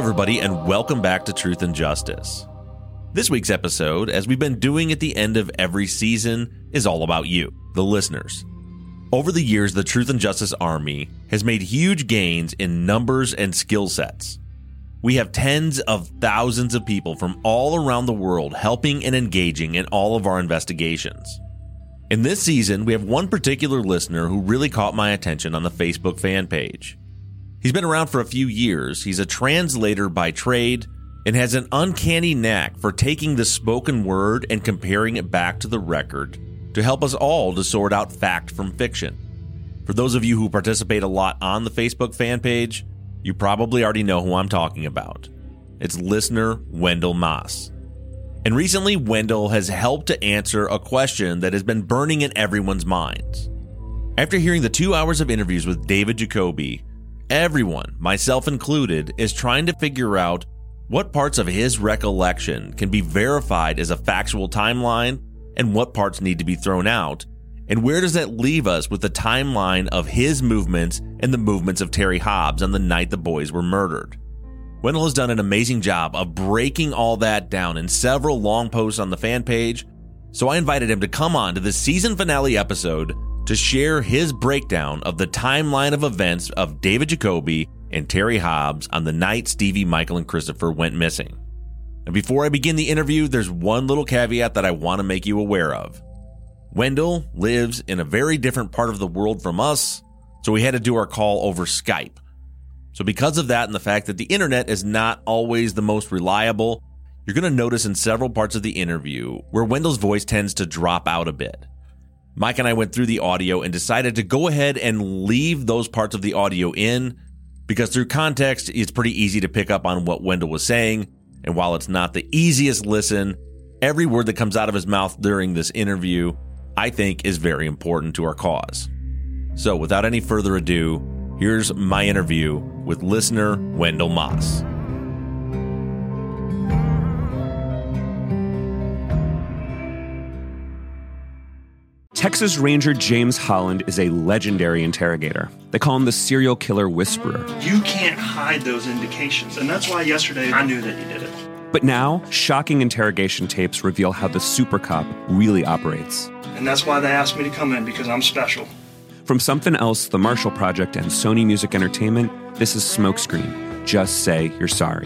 everybody, and welcome back to Truth and Justice. This week's episode, as we've been doing at the end of every season, is all about you, the listeners. Over the years, the Truth and Justice Army has made huge gains in numbers and skill sets. We have tens of thousands of people from all around the world helping and engaging in all of our investigations. In this season, we have one particular listener who really caught my attention on the Facebook fan page. He's been around for a few years, he's a translator by trade, and has an uncanny knack for taking the spoken word and comparing it back to the record to help us all to sort out fact from fiction. For those of you who participate a lot on the Facebook fan page, you probably already know who I'm talking about. It's listener Wendell Moss. And recently, Wendell has helped to answer a question that has been burning in everyone's minds. After hearing the 2 hours of interviews with David Jacoby, everyone, myself included, is trying to figure out what parts of his recollection can be verified as a factual timeline and what parts need to be thrown out, and where does that leave us with the timeline of his movements and the movements of Terry Hobbs on the night the boys were murdered. Wendell has done an amazing job of breaking all that down in several long posts on the fan page, so I invited him to come on to the season finale episode to share his breakdown of the timeline of events of David Jacoby and Terry Hobbs on the night Stevie, Michael, and Christopher went missing. And before I begin the interview, there's one little caveat that I want to make you aware of. Wendell lives in a very different part of the world from us, so we had to do our call over Skype. So because of that and the fact that the internet is not always the most reliable, you're going to notice in several parts of the interview where Wendell's voice tends to drop out a bit. Mike and I went through the audio and decided to go ahead and leave those parts of the audio in because through context, it's pretty easy to pick up on what Wendell was saying. And while it's not the easiest listen, every word that comes out of his mouth during this interview, I think, is very important to our cause. So without any further ado, here's my interview with listener Wendell Moss. Texas Ranger James Holland is a legendary interrogator. They call him the serial killer whisperer. You can't hide those indications, and that's why yesterday I knew that he did it. But now, shocking interrogation tapes reveal how the super cop really operates. And that's why they asked me to come in, because I'm special. From Something Else, The Marshall Project, and Sony Music Entertainment, this is Smokescreen. Just say you're sorry.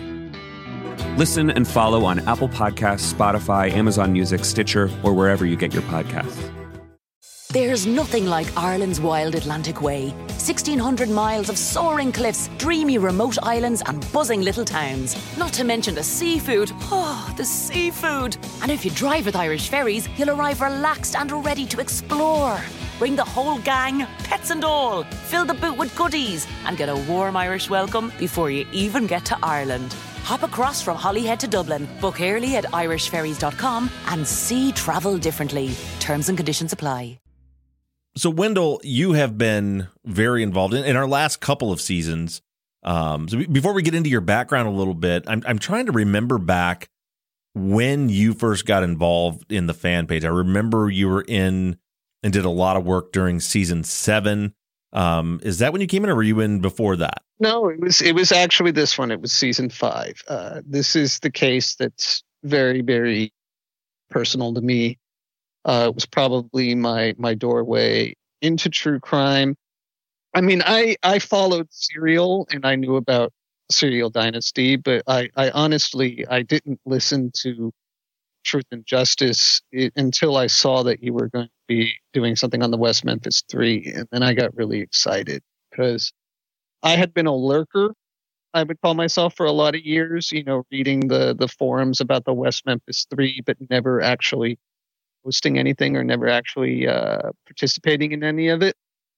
Listen and follow on Apple Podcasts, Spotify, Amazon Music, Stitcher, or wherever you get your podcasts. There's nothing like Ireland's wild Atlantic Way. 1,600 miles of soaring cliffs, dreamy remote islands and buzzing little towns. Not to mention the seafood. Oh, the seafood. And if you drive with Irish Ferries, you'll arrive relaxed and ready to explore. Bring the whole gang, pets and all. Fill the boot with goodies and get a warm Irish welcome before you even get to Ireland. Hop across from Holyhead to Dublin. Book early at irishferries.com and see travel differently. Terms and conditions apply. So, Wendell, you have been very involved in our last couple of seasons. So before we get into your background a little bit, I'm trying to remember back when you first got involved in the fan page. I remember you were in and did a lot of work during season 7. Is that when you came in, or were you in before that? No, it was actually this one. It was season 5. This is the case that's very, very personal to me. It was probably my doorway into true crime. I mean, I followed Serial and I knew about Serial Dynasty, but I honestly didn't listen to Truth and Justice until I saw that you were going to be doing something on the West Memphis 3. And then I got really excited because I had been a lurker, I would call myself, for a lot of years, reading the forums about the West Memphis 3, but never actually posting anything or never actually participating in any of it.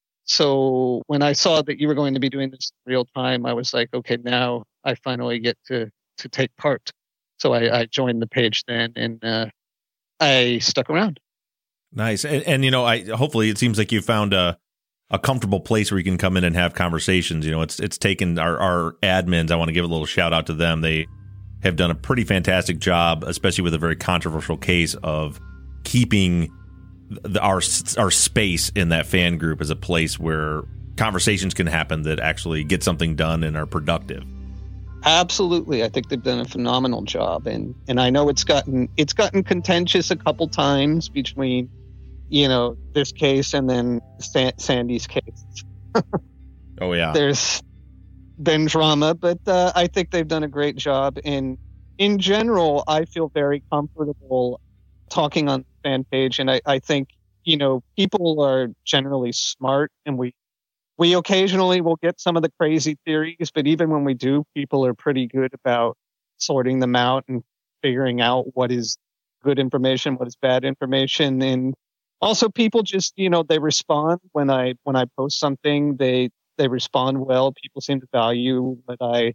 So when I saw that you were going to be doing this in real time, I was like, okay, now I finally get to take part. So I joined the page then, and I stuck around. Nice. And hopefully it seems like you found a comfortable place where you can come in and have conversations. It's taken our admins. I want to give a little shout out to them. They have done a pretty fantastic job, especially with a very controversial case, of keeping our space in that fan group as a place where conversations can happen that actually get something done and are productive. Absolutely. I think they've done a phenomenal job. And I know it's gotten contentious a couple times between, this case and then Sandy's case. Oh, yeah. There's been drama, but I think they've done a great job. And in general, I feel very comfortable talking on the fan page. And I think, people are generally smart, and we occasionally will get some of the crazy theories, but even when we do, people are pretty good about sorting them out and figuring out what is good information, what is bad information. And also people just, they respond when I post something, they respond well. People seem to value what I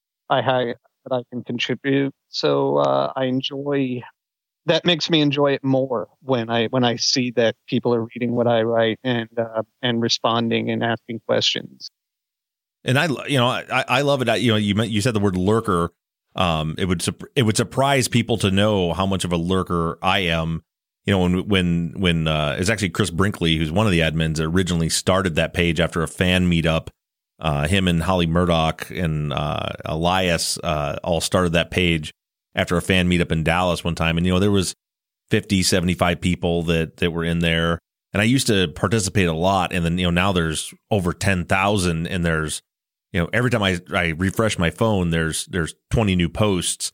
can contribute. So I enjoy. That makes me enjoy it more when I see that people are reading what I write and responding and asking questions. And I love it. You said the word lurker. It would surprise people to know how much of a lurker I am. When it's actually Chris Brinkley, who's one of the admins, originally started that page after a fan meetup. Him and Holly Murdoch and Elias all started that page after a fan meetup in Dallas one time. And, there was 50, 75 people that were in there. And I used to participate a lot. And then, now there's over 10,000. And there's, every time I refresh my phone, there's 20 new posts.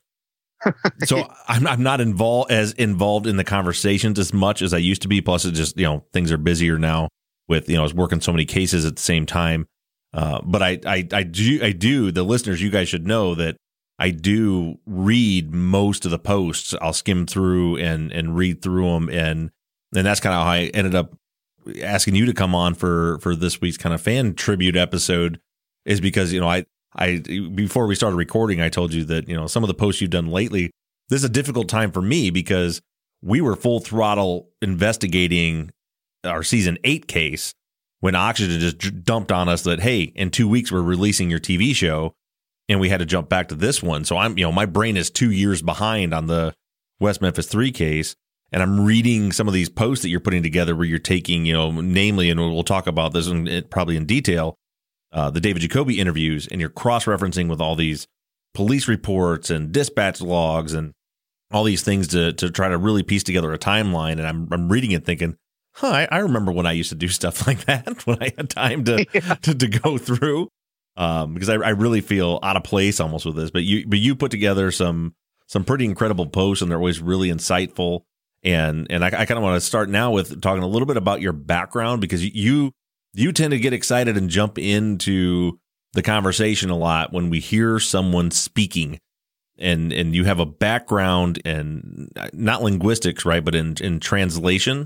So I'm not involved in the conversations as much as I used to be. Plus, it just, things are busier now with, I was working so many cases at the same time. But I do, the listeners, you guys should know that I do read most of the posts. I'll skim through and read through them. And that's kind of how I ended up asking you to come on for this week's kind of fan tribute episode, is because, I before we started recording, I told you that, some of the posts you've done lately, this is a difficult time for me because we were full throttle investigating our season 8 case when Oxygen just dumped on us that, hey, in 2 weeks, we're releasing your TV show. And we had to jump back to this one. So I'm, my brain is 2 years behind on the West Memphis 3 case. And I'm reading some of these posts that you're putting together where you're taking, namely, and we'll talk about this probably in detail, the David Jacoby interviews, and you're cross-referencing with all these police reports and dispatch logs and all these things to try to really piece together a timeline. And I'm reading it thinking, I remember when I used to do stuff like that when I had time to go through. Because I really feel out of place almost with this, but you put together some pretty incredible posts, and they're always really insightful. And I kind of want to start now with talking a little bit about your background, because you tend to get excited and jump into the conversation a lot when we hear someone speaking, and you have a background in not linguistics, right, but in translation.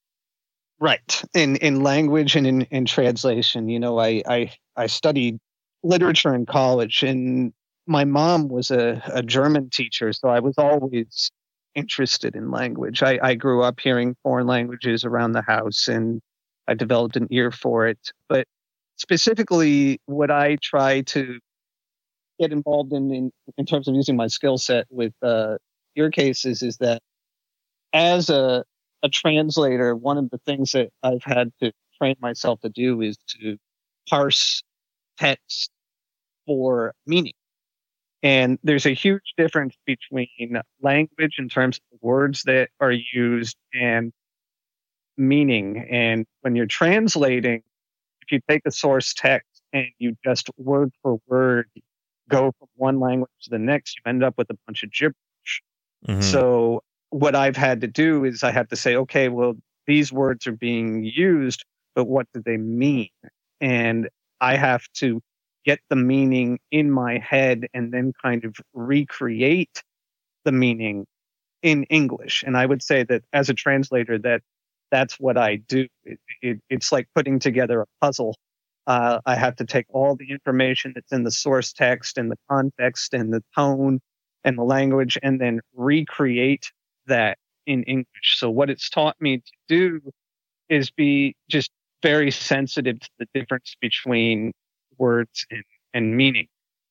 Right. In language and in translation. I studied literature in college, and my mom was a German teacher, so I was always interested in language. I grew up hearing foreign languages around the house, and I developed an ear for it. But specifically, what I try to get involved in terms of using my skill set with your cases is that as a translator, one of the things that I've had to train myself to do is to parse text for meaning. And there's a huge difference between language in terms of words that are used and meaning. And when you're translating, if you take a source text and you just word for word go from one language to the next, you end up with a bunch of gibberish. Mm-hmm. So what I've had to do is I have to say, okay, well, these words are being used, but what do they mean? And I have to get the meaning in my head and then kind of recreate the meaning in English. And I would say that as a translator, that's what I do. It's like putting together a puzzle. I have to take all the information that's in the source text and the context and the tone and the language and then recreate that in English. So what it's taught me to do is be just very sensitive to the difference between words and meaning.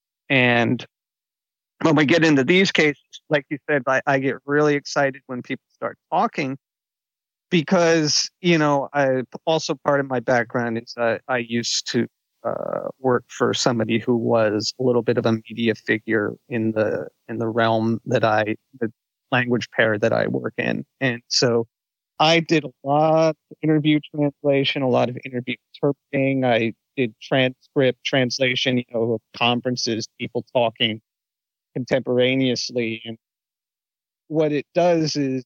And when we get into these cases, like you said, I get really excited when people start talking because, I also part of my background is I used to work for somebody who was a little bit of a media figure in the realm the language pair that I work in. And so I did a lot of interview translation, a lot of interview interpreting. I did transcript translation, of conferences, people talking contemporaneously. And what it does is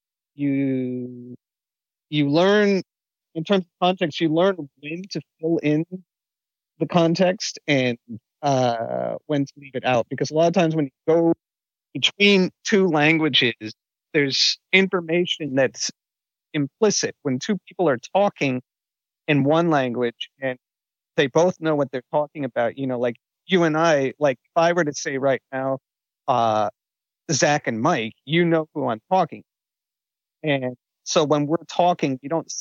you learn, in terms of context, you learn when to fill in the context and when to leave it out. Because a lot of times when you go between two languages, there's information that's implicit. When two people are talking in one language and they both know what they're talking about, like you and I, like if I were to say right now, Zach and Mike, you know who I'm talking. And so when we're talking,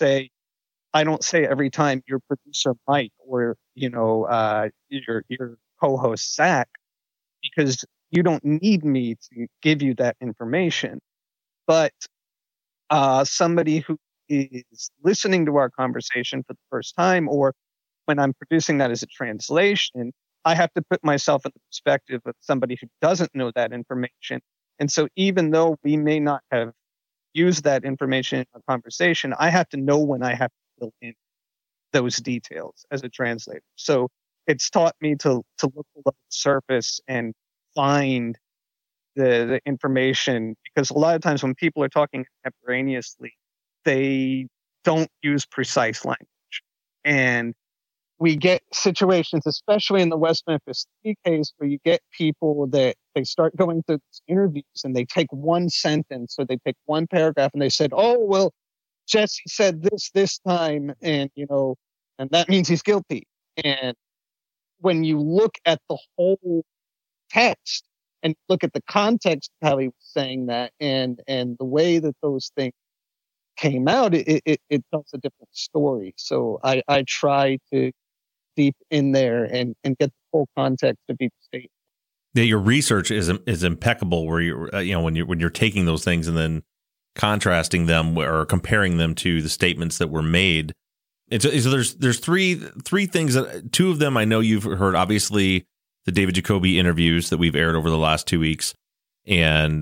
I don't say every time your producer Mike or, your co-host Zach, because you don't need me to give you that information. But somebody who is listening to our conversation for the first time, or when I'm producing that as a translation, I have to put myself in the perspective of somebody who doesn't know that information. And so even though we may not have used that information in a conversation, I have to know when I have to fill in those details as a translator. So it's taught me to look below the surface and find the information, because a lot of times when people are talking contemporaneously, they don't use precise language. And we get situations, especially in the West Memphis 3 case, where you get people that they start going through interviews and they take one sentence or they take one paragraph and they said, oh, well, Jesse said this time, and, and that means he's guilty. And when you look at the whole text and look at the context of how he was saying that and the way that those things came out, it tells a different story. So I try to deep in there and get the full context of each statement. Yeah, your research is impeccable. Where you're when you're taking those things and then contrasting them or comparing them to the statements that were made. So there's three things that, two of them I know you've heard. Obviously, the David Jacoby interviews that we've aired over the last 2 weeks, and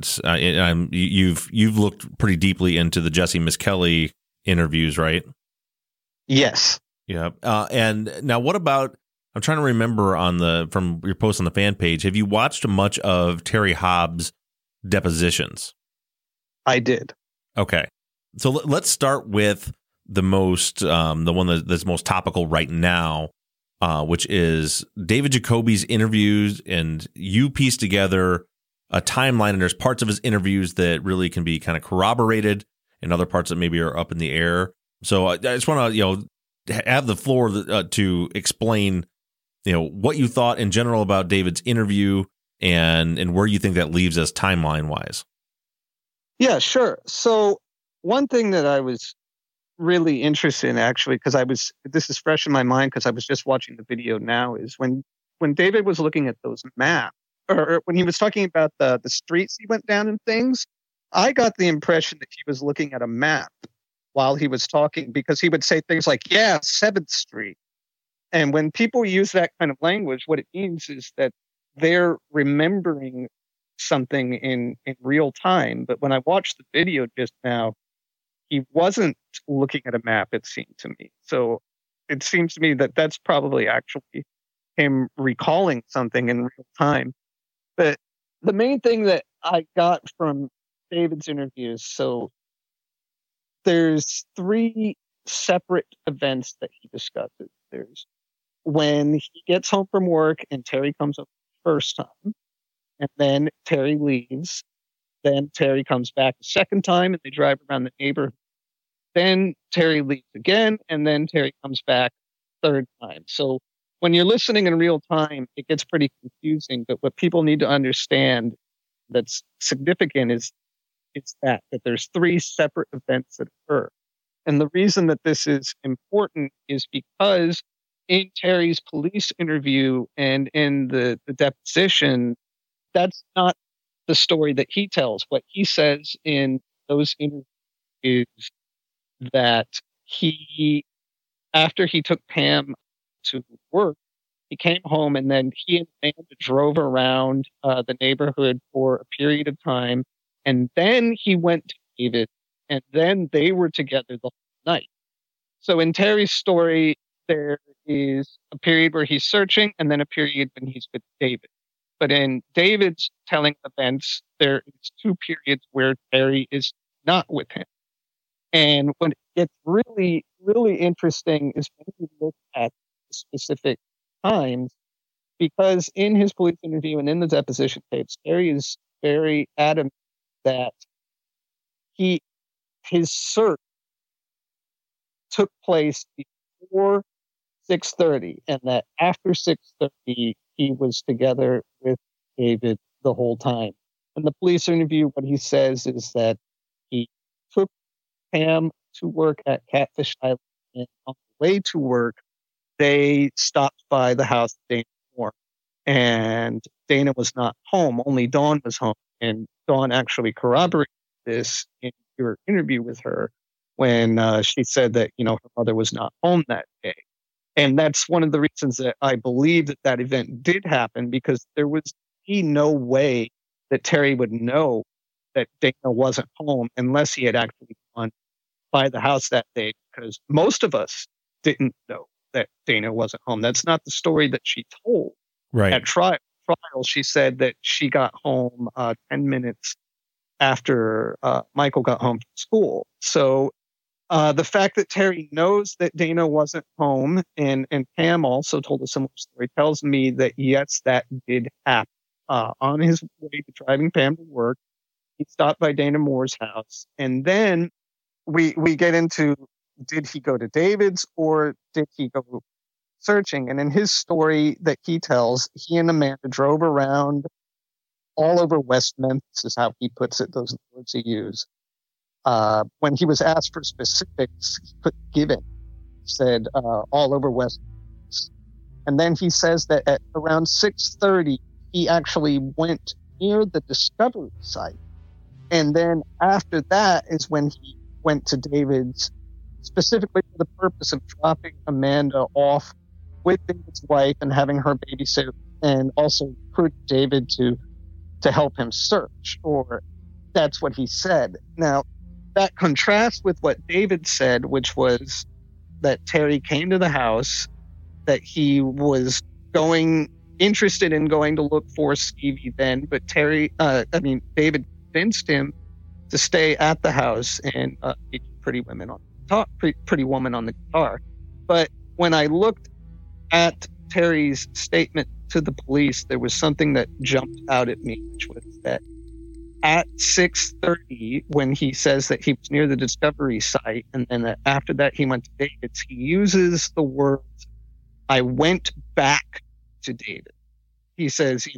you've looked pretty deeply into the Jesse Misskelley interviews, right? Yes. Yeah. And now, what about? I'm trying to remember from your post on the fan page. Have you watched much of Terry Hobbs' depositions? I did. Okay, so let's start with the one that's most topical right now, which is David Jacoby's interviews, and you piece together a timeline, and there's parts of his interviews that really can be kind of corroborated, and other parts that maybe are up in the air. So I just want to have the floor to explain what you thought in general about David's interview and where you think that leaves us timeline wise. Yeah, sure. So one thing that I was really interested in, actually, because this is fresh in my mind because I was just watching the video now, is when David was looking at those maps, or when he was talking about the streets he went down and things, I got the impression that he was looking at a map while he was talking, because he would say things like, 7th Street. And when people use that kind of language, what it means is that they're remembering something in real time. But when I watched the video just now, he wasn't looking at a map, it seemed to me. So it seems to me that that's probably actually him recalling something in real time. But the main thing that I got from David's interviews, so there's 3 separate events that he discusses. There's when he gets home from work and Terry comes up the first time, and then Terry leaves. Then Terry comes back a second time and they drive around the neighborhood. Then Terry leaves again, and then Terry comes back third time. So when you're listening in real time, it gets pretty confusing. But what people need to understand that's significant is that there's 3 separate events that occur. And the reason that this is important is because in Terry's police interview and in the deposition, that's not the story that he tells. What he says in those interviews is that after he took Pam to work. He came home, and then he and Amanda drove around the neighborhood for a period of time. And then he went to David, and then they were together the whole night. So in Terry's story, there is a period where he's searching, and then a period when he's with David. But in David's telling events, there is 2 periods where Terry is not with him. And what gets really, really interesting is when you look at specific times, because in his police interview and in the deposition tapes, Terry is very adamant that his search took place before 6:30, and that after 6:30 he was together with David the whole time. In the police interview, what he says is that he took Pam to work at Catfish Island, and on the way to work, they stopped by the house of Dana Moore, and Dana was not home. Only Dawn was home, and Dawn actually corroborated this in your interview with her when she said that, her mother was not home that day. And that's one of the reasons that I believe that event did happen, because there was no way that Terry would know that Dana wasn't home unless he had actually gone by the house that day, because most of us didn't know that Dana wasn't home. That's not the story that she told. Right. At trial, she said that she got home 10 minutes after Michael got home from school. So the fact that Terry knows that Dana wasn't home, and Pam also told a similar story, tells me that yes, that did happen. On his way to driving Pam to work, he stopped by Dana Moore's house, and then we get into, did he go to David's or did he go searching? And in his story that he tells, he and Amanda drove around all over West Memphis, is how he puts it, those are the words he used. When he was asked for specifics, he couldn't give it. He said all over West Memphis. And then he says that at around 6:30, he actually went near the discovery site. And then after that is when he went to David's, specifically for the purpose of dropping Amanda off with David's wife and having her babysit, and also recruit David to help him search, or that's what he said. Now, that contrasts with what David said, which was that Terry came to the house, that he was interested in going to look for Stevie then, but David convinced him to stay at the house and Pretty Woman on the guitar. But when I looked at Terry's statement to the police, there was something that jumped out at me, which was that at 6:30, when he says that he was near the discovery site, and then that after that he went to David's, he uses the words, "I went back to David." He says,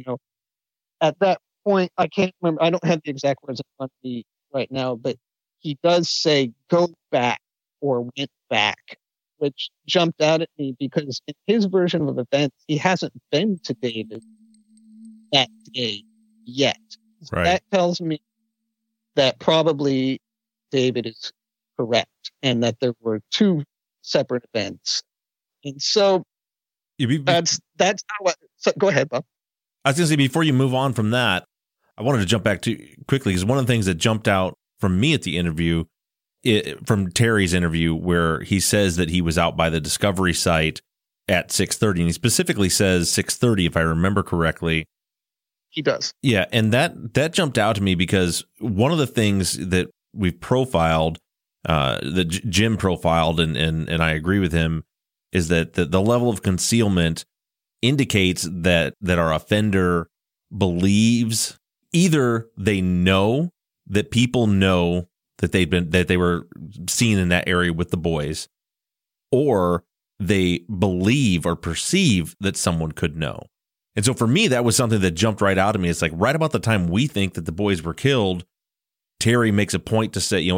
at that point, I can't remember, I don't have the exact words in front of me right now, but he does say, "go back" or "went back," which jumped out at me because in his version of events, he hasn't been to David that day yet. So right. That tells me that probably David is correct and that there were 2 separate events. And so that's how so go ahead, Bob. I was going to say, before you move on from that, I wanted to jump back to quickly, because one of the things that jumped out from me at the interview, from Terry's interview, where he says that he was out by the discovery site at 6:30, and he specifically says 6:30, if I remember correctly. He does. Yeah, and that jumped out to me because one of the things that we've profiled, that Jim profiled, and I agree with him, is that the level of concealment indicates that our offender believes either they know that people know that they were seen in that area with the boys, or they believe or perceive that someone could know. And so for me, that was something that jumped right out at me. It's like right about the time we think that the boys were killed, Terry makes a point to say,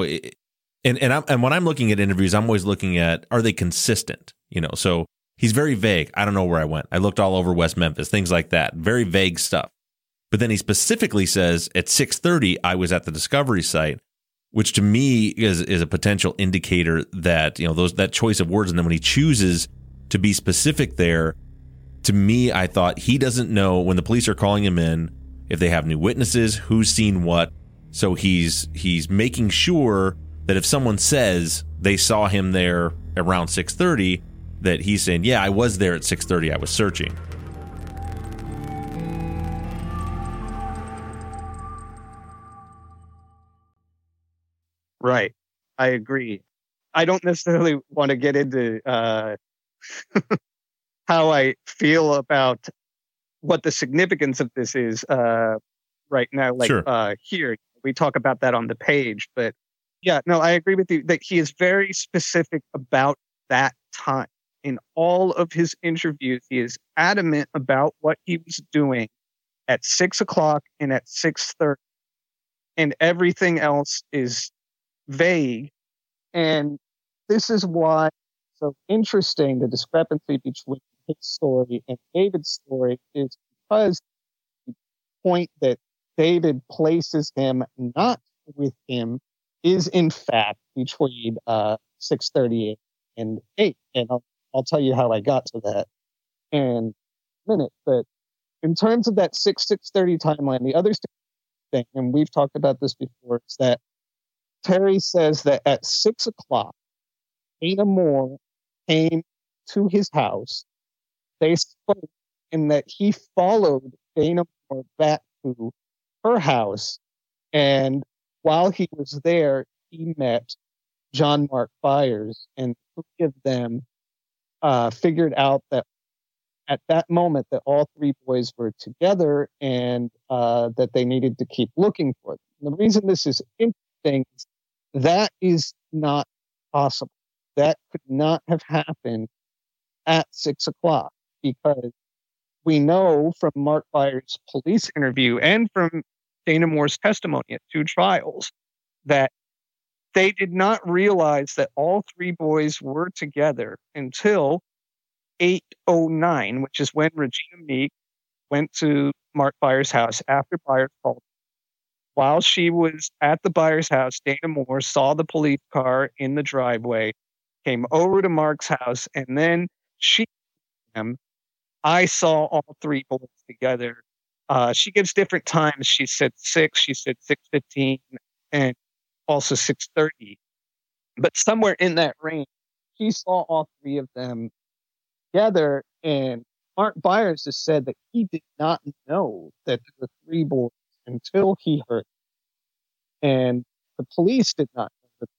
and when I'm looking at interviews, I'm always looking at, are they consistent? So he's very vague. I don't know where I went. I looked all over West Memphis, things like that. Very vague stuff. But then he specifically says at 6:30, I was at the discovery site, which to me is a potential indicator that, that choice of words. And then when he chooses to be specific there, to me, I thought he doesn't know when the police are calling him in, if they have new witnesses, who's seen what. So he's making sure that if someone says they saw him there around 6:30, that he's saying, yeah, I was there at 6:30. I was searching. Right. I agree. I don't necessarily want to get into how I feel about what the significance of this is right now. Like Sure. Here, we talk about that on the page. But yeah, no, I agree with you that he is very specific about that time. In all of his interviews, he is adamant about what he was doing at 6 o'clock and at 6:30. And everything else is vague. And this is why it's so interesting, the discrepancy between his story and David's story is because the point that David places him not with him is in fact between 6:30 and 8. And I'll tell you how I got to that in a minute. But in terms of that 6:30 timeline, the other thing, and we've talked about this before, is that Terry says that at 6 o'clock, Dana Moore came to his house. They spoke, and that he followed Dana Moore back to her house. And while he was there, he met John Mark Byers, and three of them figured out that at that moment that all three boys were together and that they needed to keep looking for them. And the reason this is interesting is that is not possible. That could not have happened at 6 o'clock, because we know from Mark Byers' police interview and from Dana Moore's testimony at 2 trials that they did not realize that all three boys were together until 8:09, which is when Regina Meek went to Mark Byers' house after Byers called. While she was at the Byers' house, Dana Moore saw the police car in the driveway, came over to Mark's house, and then she told him, I saw all three boys together. She gives different times. She said 6, she said 6:15, and also 6:30. But somewhere in that range, she saw all three of them together, and Mark Byers has said that he did not know that there were three boys until he heard it. And the police did not know that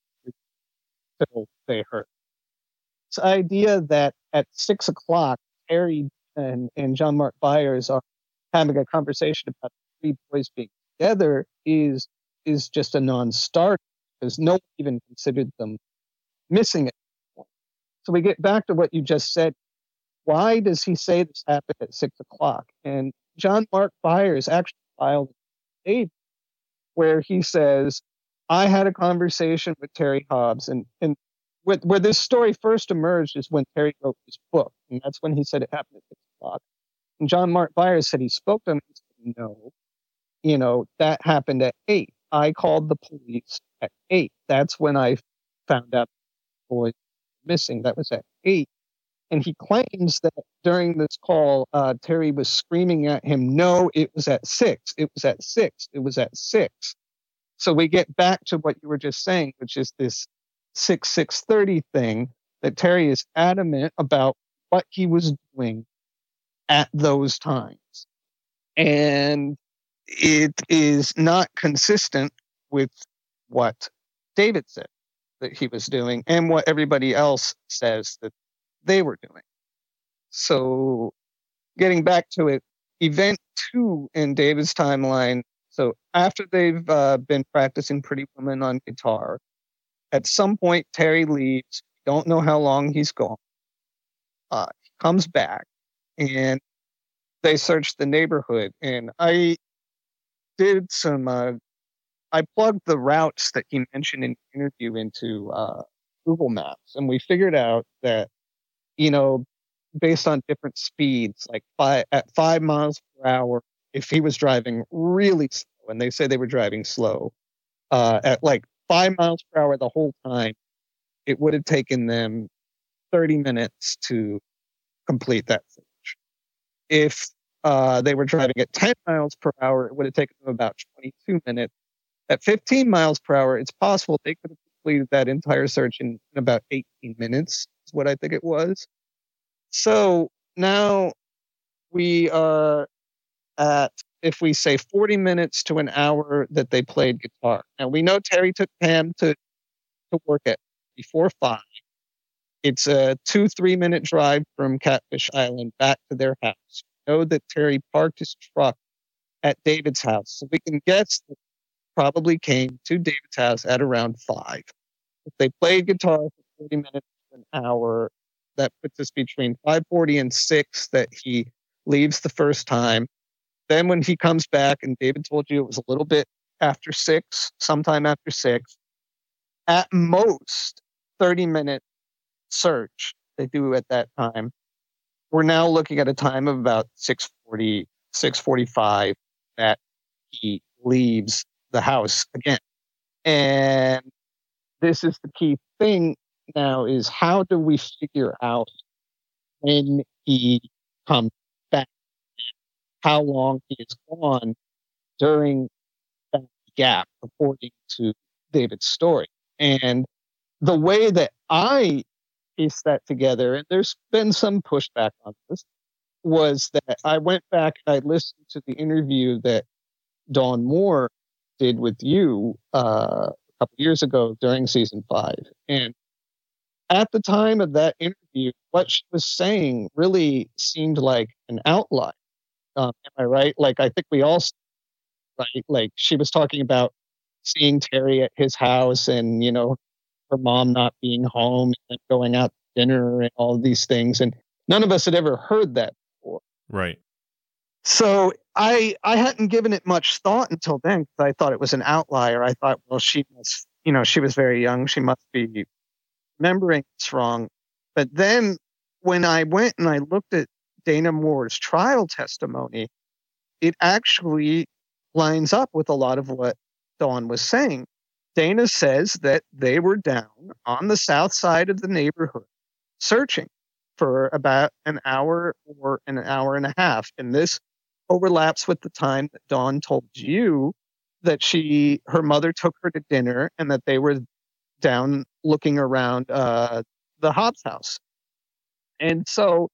until they heard it. This idea that at 6 o'clock, Terry and John Mark Byers are having a conversation about the three boys being together is just a non-starter, because no one even considered them missing at that point. So we get back to what you just said. Why does he say this happened at 6 o'clock? And John Mark Byers actually filed a statement where he says, I had a conversation with Terry Hobbs, and where this story first emerged is when Terry wrote his book, and that's when he said it happened at 6 o'clock. And John Mark Byers said he spoke to him and said, no, that happened at 8. I called the police at 8. That's when I found out the boy was missing. That was at 8. And he claims that during this call, Terry was screaming at him, no, it was at 6. It was at 6. It was at 6. So we get back to what you were just saying, which is this 6:30 thing, that Terry is adamant about what he was doing at those times. And it is not consistent with what David said that he was doing and what everybody else says that they were doing. So getting back to it, event 2 in David's timeline. So after they've been practicing Pretty Woman on guitar, at some point Terry leaves. Don't know how long he's gone. He comes back and they search the neighborhood. And I did some, I plugged the routes that he mentioned in the interview into Google Maps. And we figured out that, based on different speeds, like at 5 miles per hour, if he was driving really slow, and they say they were driving slow, at like 5 miles per hour the whole time, it would have taken them 30 minutes to complete that search. If they were driving at 10 miles per hour, it would have taken them about 22 minutes. At 15 miles per hour, it's possible they could have completed that entire search in about 18 minutes, is what I think it was. So now we are at, if we say 40 minutes to an hour that they played guitar. Now we know Terry took Pam to work at before 5. It's a 2-3 minute drive from Catfish Island back to their house. We know that Terry parked his truck at David's house. So we can guess that probably came to David's house at around 5. If they played guitar for 40 minutes to an hour, that puts us between 5:40 and 6 that he leaves the first time. Then when he comes back, and David told you it was a little bit after 6, sometime after 6, at most 30-minute search they do at that time. We're now looking at a time of about 6:40, 6:45 that he leaves the house again. And this is the key thing now, is how do we figure out when he comes back, how long he is gone during that gap, according to David's story. And the way that I piece that together, and there's been some pushback on this, was that I went back and I listened to the interview that Dawn Moore did with you a couple years ago during season 5. And at the time of that interview, what she was saying really seemed like an outlier. Am I right? Like, I think we all, right? Like, she was talking about seeing Terry at his house and, her mom not being home and going out to dinner and all of these things. And none of us had ever heard that before. Right. So I hadn't given it much thought until then, because I thought it was an outlier. I thought, well, she must, she was very young. She must be remembering this wrong. But then when I went and I looked at Dana Moore's trial testimony, it actually lines up with a lot of what Dawn was saying. Dana says that they were down on the south side of the neighborhood searching for about an hour or an hour and a half. And this overlaps with the time that Dawn told you that her mother took her to dinner and that they were down looking around the Hobbs house. And so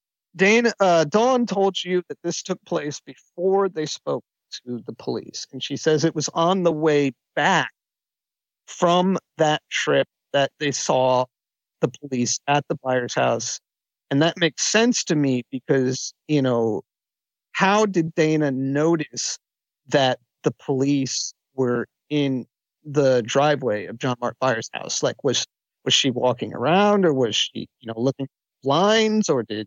Dawn told you that this took place before they spoke to the police. And she says it was on the way back from that trip that they saw the police at the Byers house. And that makes sense to me because, how did Dana notice that the police were in the driveway of John Mark Byers' house? Like, was she walking around, or was she, looking at blinds, or did,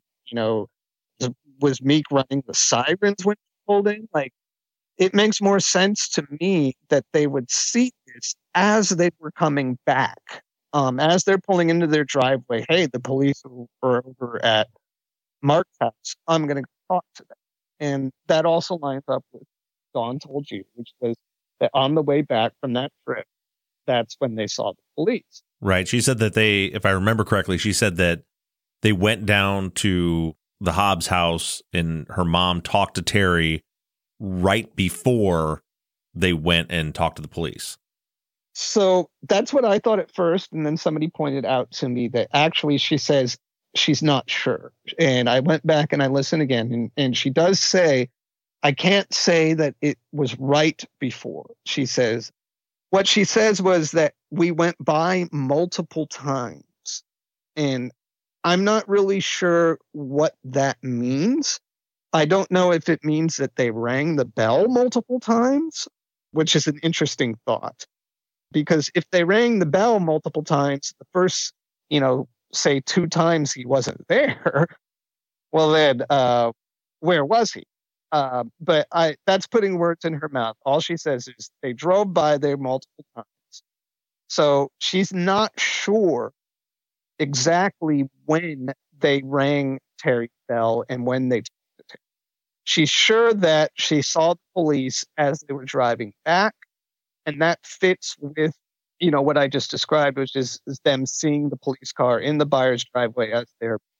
was Meek running the sirens when holding? Like, it makes more sense to me that they would see this as they were coming back, as they're pulling into their driveway. Hey, the police are over at Mark's house. I'm going to talk to them. And that also lines up with Dawn told you, which was that on the way back from that trip, that's when they saw the police. Right. She said that if I remember correctly, she said that they went down to the Hobbs house and her mom talked to Terry right before they went and talked to the police. So that's what I thought at first. And then somebody pointed out to me that actually she says she's not sure. And I went back and I listened again. And she does say, I can't say that it was right before. She says, what she says was that we went by multiple times. And I'm not really sure what that means. I don't know if it means that they rang the bell multiple times, which is an interesting thought. Because if they rang the bell multiple times, the first, say 2 times he wasn't there, well then, where was he? But that's putting words in her mouth. All she says is they drove by there multiple times. So she's not sure exactly when they rang Terry's bell and when they talked to Terry. She's sure that she saw the police as they were driving back, and that fits with, what I just described, which is them seeing the police car in the Byers driveway as they're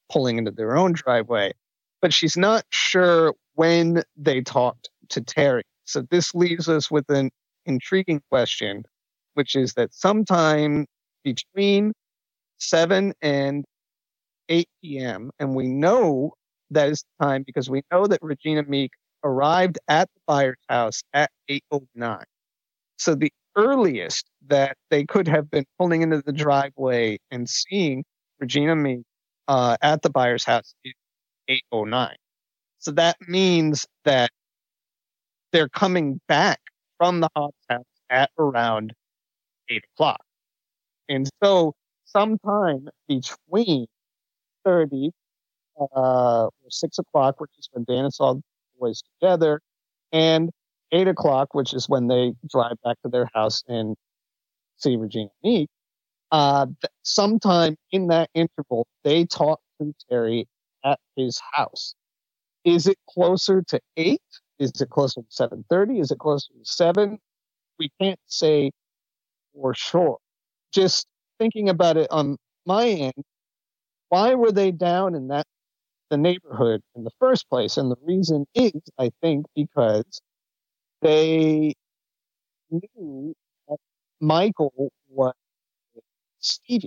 pulling into their own driveway. But she's not sure when they talked to Terry. So this leaves us with an intriguing question, which is that sometime between 7 and 8 p.m., and we know that is the time because we know that Regina Meek arrived at the Byers house at 8:09. So the earliest that they could have been pulling into the driveway and seeing Regina Meek at the Byers house is 8:09. So that means that they're coming back from the Hobbs house at around 8 o'clock. And so sometime between 30 or 6 o'clock, which is when Dana saw the boys together, and 8 o'clock, which is when they drive back to their house and see Regina Meek, sometime in that interval, they talk to Terry at his house. Is it closer to 8? Is it closer to 7:30? Is it closer to 7? We can't say for sure. Just thinking about it on my end, why were they down in the neighborhood in the first place? And the reason is, I think, because they knew that Michael was Stevie.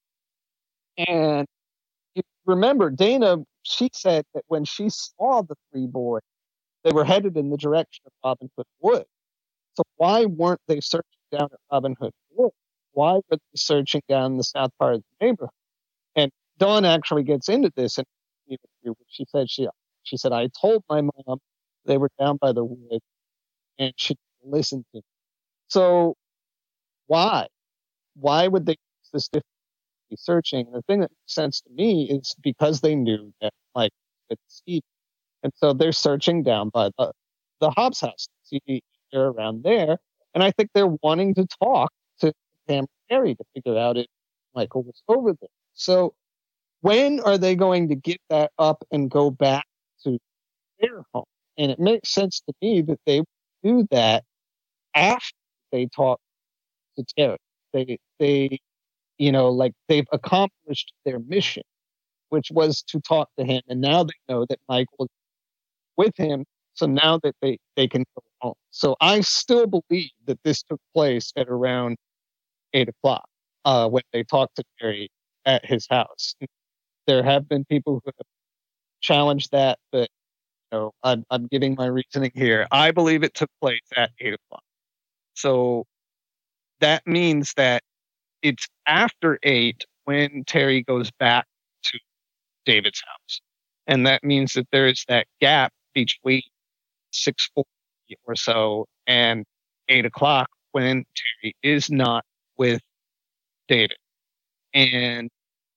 And if you remember, Dana, she said that when she saw the 3 boys, they were headed in the direction of Robin Hood Wood. So why weren't they searching down at Robin Hood Wood? Why were they searching down the south part of the neighborhood? And Dawn actually gets into this, and she said, I told my mom they were down by the wood, and she listened to me. So why? Why would they use this difficulty searching? And the thing that makes sense to me is because they knew that Mike was Steve. And so they're searching down by the Hobbs house to see if they're around there. And I think they're wanting to talk to Pam Terry to figure out if Michael was over there. So when are they going to get that up and go back to their home? And it makes sense to me that they do that after they talk to Terry. They they've accomplished their mission, which was to talk to him. And now they know that Michael is with him. So now that they can go home. So I still believe that this took place at around 8 o'clock when they talked to Terry at his house. There have been people who have challenged that, but I'm giving my reasoning here. I believe it took place at 8 o'clock. So that means that it's after 8 when Terry goes back to David's house. And that means that there is that gap between 6:40 or so and 8 o'clock when Terry is not with David. And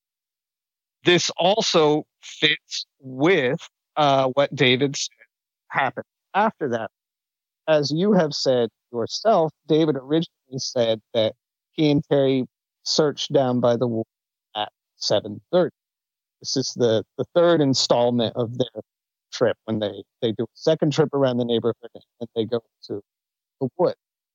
this also fits with what David said happened after that. As you have said yourself, David originally said that he and Terry searched down by the wood at 7:30. This is the third installment of their trip when they do a second trip around the neighborhood and they go to the wood.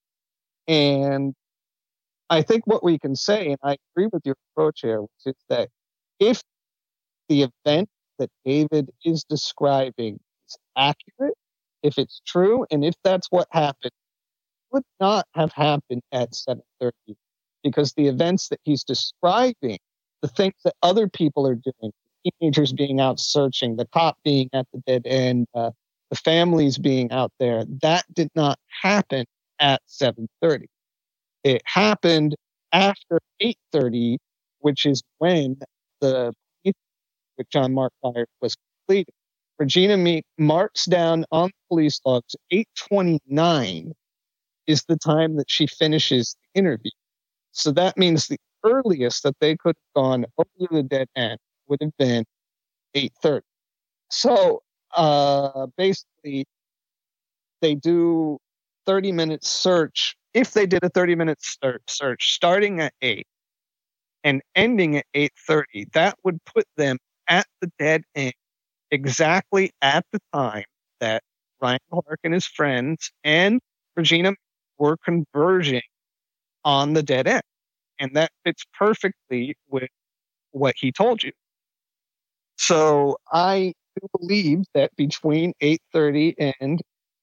And I think what we can say, and I agree with your approach here, which is that if the event that David is describing is accurate, if it's true, and if that's what happened, it would not have happened at 7:30, because the events that he's describing, the things that other people are doing, teenagers being out searching, the cop being at the dead end, the families being out there, that did not happen at 7:30. It happened after 8:30, which is when the police with John Mark Byers was completed. Regina Meek marks down on the police logs 8:29 is the time that she finishes the interview. So that means the earliest that they could have gone over the dead end would have been 8:30. So basically, they do 30-minute search. If they did a 30-minute search starting at 8 and ending at 8:30, that would put them at the dead end exactly at the time that Ryan Clark and his friends and Regina were converging on the dead end. And that fits perfectly with what he told you. So I do believe that between 8:30 and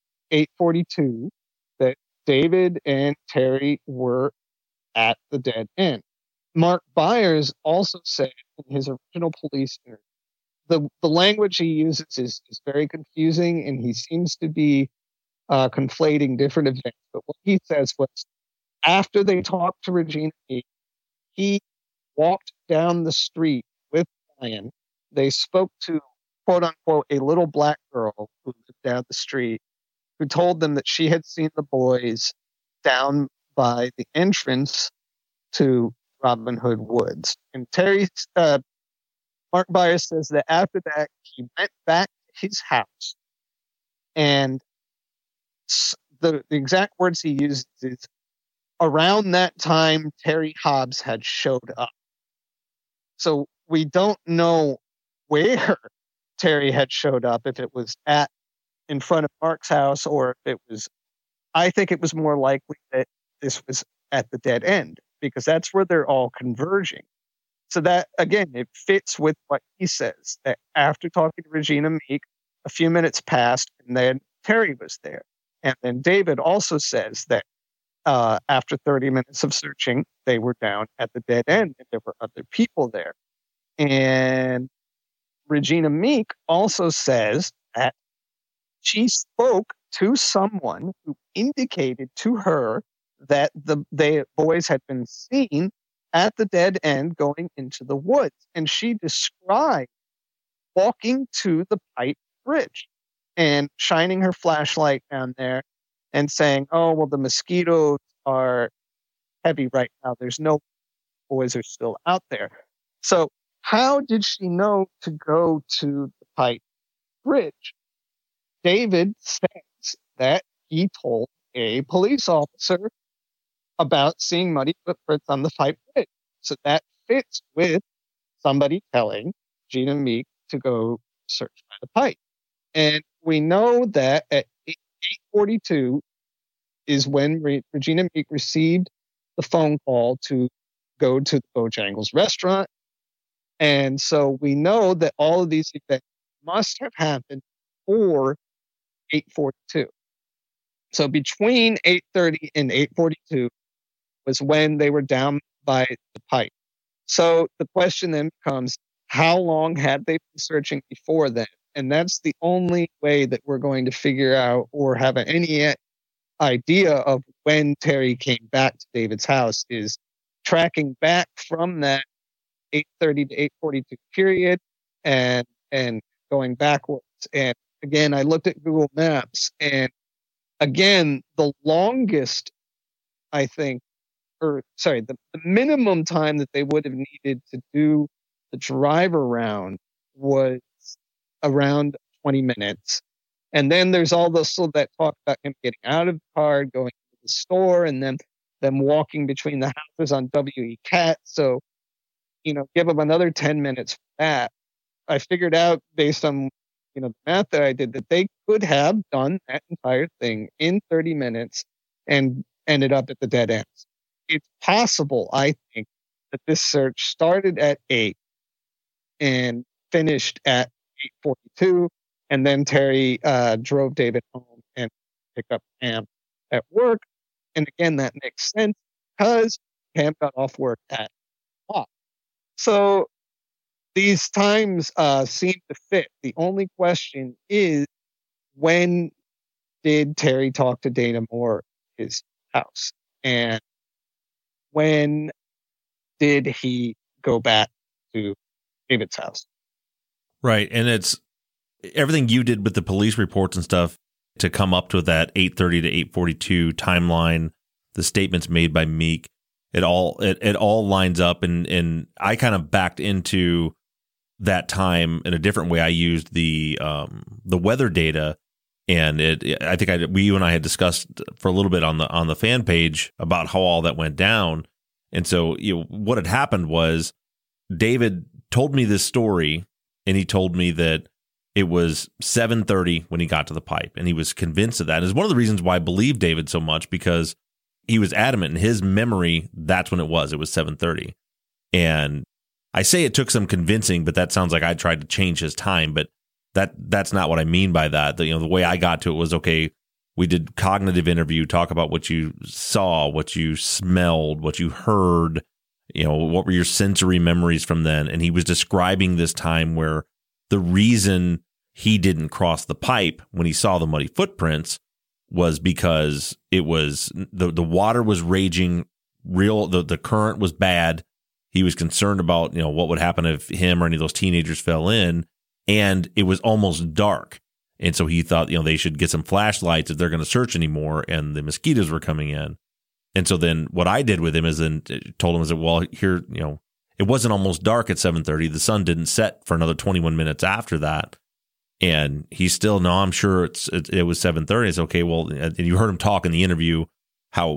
8:42, that David and Terry were at the dead end. Mark Byers also said in his original police interview, the language he uses is very confusing, and he seems to be conflating different events. But what he says was, after they talked to Regina Meek, he walked down the street with Brian. They spoke to, quote unquote, a little black girl who lived down the street, who told them that she had seen the boys down by the entrance to Robin Hood Woods. And Mark Byers says that after that, he went back to his house, and the exact words he uses is, around that time, Terry Hobbs had showed up. So we don't know where Terry had showed up, if it was in front of Mark's house, or if it was, I think it was more likely that this was at the dead end, because that's where they're all converging. So that, again, it fits with what he says, that after talking to Regina Meek, a few minutes passed, and then Terry was there. And then David also says that after 30 minutes of searching, they were down at the dead end, and there were other people there. And Regina Meek also says that she spoke to someone who indicated to her that the boys had been seen at the dead end going into the woods. And she described walking to the Pipe Bridge and shining her flashlight down there and saying, oh, well, the mosquitoes are heavy right now. There's no boys are still out there. So how did she know to go to the Pipe Bridge? David says that he told a police officer about seeing muddy footprints on the Pipe Bridge. So that fits with somebody telling Regina Meek to go search by the pipe. And we know that at 8:42 is when Regina Meek received the phone call to go to the Bojangles restaurant. And so we know that all of these events must have happened before 8:42. So between 8:30 and 8:42 was when they were down by the pipe. So the question then becomes, how long had they been searching before then? And that's the only way that we're going to figure out or have any idea of when Terry came back to David's house, is tracking back from that 8:30 to 8:42 period and going backwards. And again, I looked at Google Maps, and again, the longest, I think, the minimum time that they would have needed to do the drive around was around 20 minutes. And then there's all this that talk about him getting out of the car, going to the store, and then them walking between the houses on W.E. Cat. So, give them another 10 minutes for that. I figured out, based on the math that I did, that they could have done that entire thing in 30 minutes and ended up at the dead ends. It's possible, I think, that this search started at 8 and finished at 8:42, and then Terry drove David home and picked up Pam at work. And again, that makes sense because Pam got off work at 5. So these times seem to fit. The only question is, when did Terry talk to Dana Moore at his house? And when did he go back to David's house? Right. And it's everything you did with the police reports and stuff to come up to that 8:30 to 8:42 timeline, the statements made by Meek, it all lines up. And I kind of backed into that time in a different way. I used the weather data, and I think you and I had discussed for a little bit on the fan page about how all that went down. And so, what had happened was David told me this story, and he told me that it was 7:30 when he got to the pipe, and he was convinced of that. And it's one of the reasons why I believe David so much, because he was adamant in his memory that's when it was 7:30. And I say it took some convincing, but that sounds like I tried to change his time. But that's not what I mean by that. The way I got to it was, okay, we did cognitive interview, talk about what you saw, what you smelled, what you heard, what were your sensory memories from then. And he was describing this time where the reason he didn't cross the pipe when he saw the muddy footprints was because it was the water was raging real. The current was bad. He was concerned about, what would happen if him or any of those teenagers fell in, and it was almost dark. And so he thought, they should get some flashlights if they're going to search anymore, and the mosquitoes were coming in. And so then what I did with him is then told him, well, here, it wasn't almost dark at 7:30. The sun didn't set for another 21 minutes after that. And he's still, no, I'm sure it was 7:30. It's okay. Well, and you heard him talk in the interview how,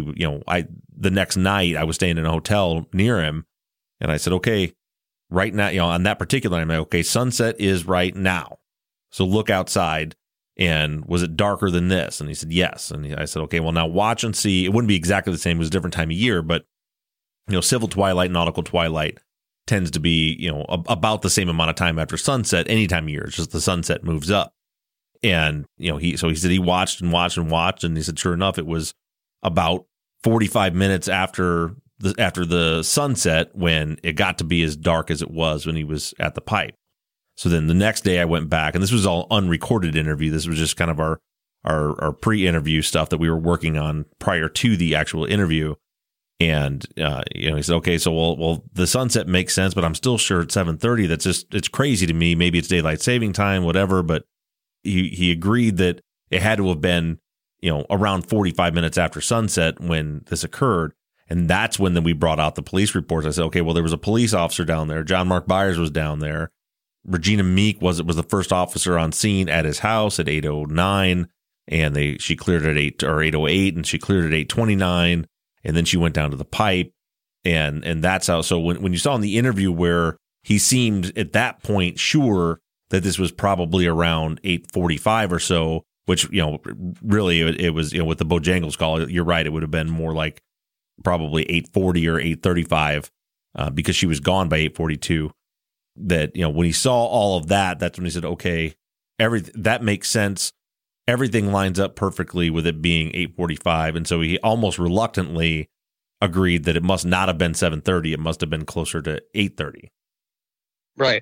the next night I was staying in a hotel near him, and I said, okay, right now, on that particular night, okay, sunset is right now. So look outside, and was it darker than this? And he said, yes. And I said, okay, well, now watch and see. It wouldn't be exactly the same. It was a different time of year, but, civil twilight, nautical twilight tends to be, about the same amount of time after sunset any time of year. It's just the sunset moves up. And, he said he watched and watched and watched. And he said, sure enough, it was about 45 minutes after the sunset when it got to be as dark as it was when he was at the pipe. So then the next day I went back, and this was all unrecorded interview. This was just kind of our pre-interview stuff that we were working on prior to the actual interview. And, he said, okay, so well, the sunset makes sense, but I'm still sure at 7:30, it's crazy to me. Maybe it's daylight saving time, whatever. But he agreed that it had to have been, around 45 minutes after sunset when this occurred. And that's when then we brought out the police reports. I said, okay, well, there was a police officer down there. John Mark Byers was down there. Regina Meek was the first officer on scene at his house at 8:09, and she cleared at 8:08, and she cleared at 8:29, and then she went down to the pipe, and that's how. So when you saw in the interview where he seemed at that point sure that this was probably around 8:45 or so, which really it was with the Bojangles call. You're right, it would have been more like probably 8:40 or 8:35 because she was gone by 8:42. That, when he saw all of that, that's when he said, okay, that makes sense. Everything lines up perfectly with it being 8:45. And so he almost reluctantly agreed that it must not have been 7:30. It must have been closer to 8:30. Right.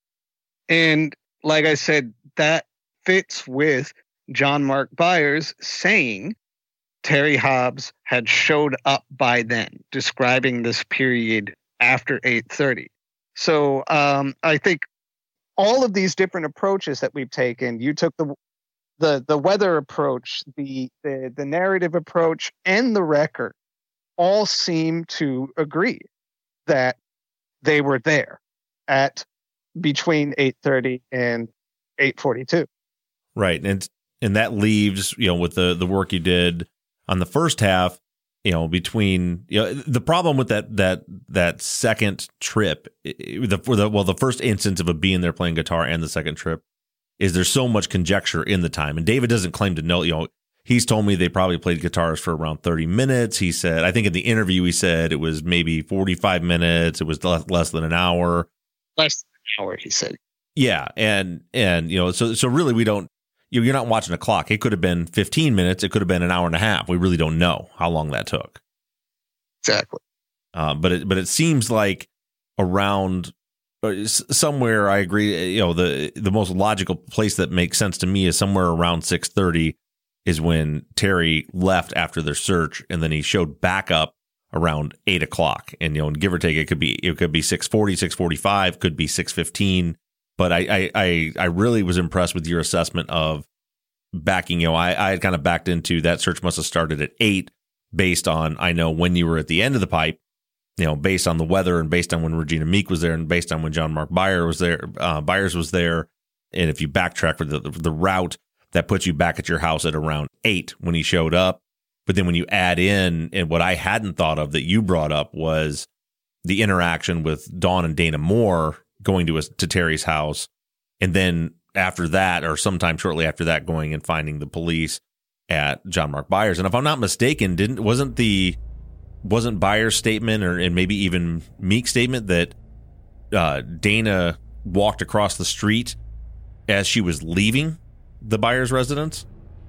And like I said, that fits with John Mark Byers saying Terry Hobbs had showed up by then, describing this period after 8:30. So I think all of these different approaches that we've taken, you took the weather approach, the narrative approach, and the record, all seem to agree that they were there at between 8:30 and 8:42. Right, and that leaves with the work you did on the first half. Between the problem with that second trip, the first instance of a being there playing guitar and the second trip is there's so much conjecture in the time. And David doesn't claim to know. He's told me they probably played guitars for around 30 minutes. He said, I think in the interview he said it was maybe 45 minutes. It was less than an hour. Less than an hour, he said. Yeah, and so really we don't. You're not watching a clock. It could have been 15 minutes. It could have been an hour and a half. We really don't know how long that took. Exactly. But it seems like around somewhere. I agree. The most logical place that makes sense to me is somewhere around 6:30 is when Terry left after their search, and then he showed back up around 8 o'clock. And give or take, it could be 6:40, 6:45, could be 6:15. But I really was impressed with your assessment of backing. I had kind of backed into that search must have started at 8 based on, I know when you were at the end of the pipe, based on the weather and based on when Regina Meek was there and based on when John Mark Byers was there. And if you backtrack for the route, that puts you back at your house at around 8 when he showed up. But then when you add in, and what I hadn't thought of that you brought up was the interaction with Dawn and Dana Moore going to Terry's house, and then after that, or sometime shortly after that, going and finding the police at John Mark Byers. And if I'm not mistaken, wasn't Byers' statement, and maybe even Meek's statement, that Dana walked across the street as she was leaving the Byers residence?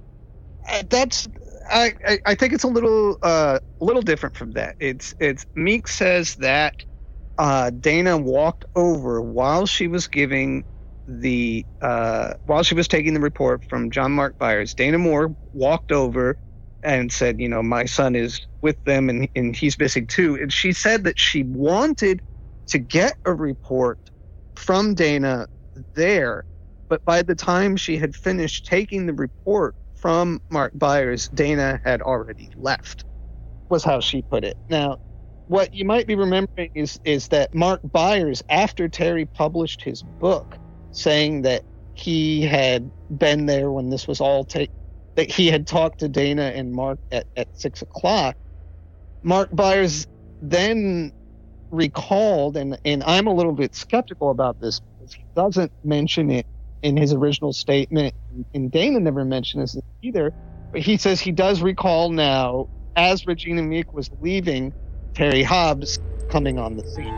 I think it's a little different from that. It's Meek says that Dana walked over while she was taking the report from John Mark Byers. Dana Moore walked over and said, my son is with them and he's missing too. And she said that she wanted to get a report from Dana there, but by the time she had finished taking the report from Mark Byers, Dana had already left, was how she put it. Now, what you might be remembering is that Mark Byers, after Terry published his book saying that he had been there when this was all that he had talked to Dana and Mark at 6 o'clock, Mark Byers then recalled, and I'm a little bit skeptical about this because he doesn't mention it in his original statement, and Dana never mentions it either, but he says he does recall now, as Regina Meek was leaving, Terry Hobbs coming on the scene.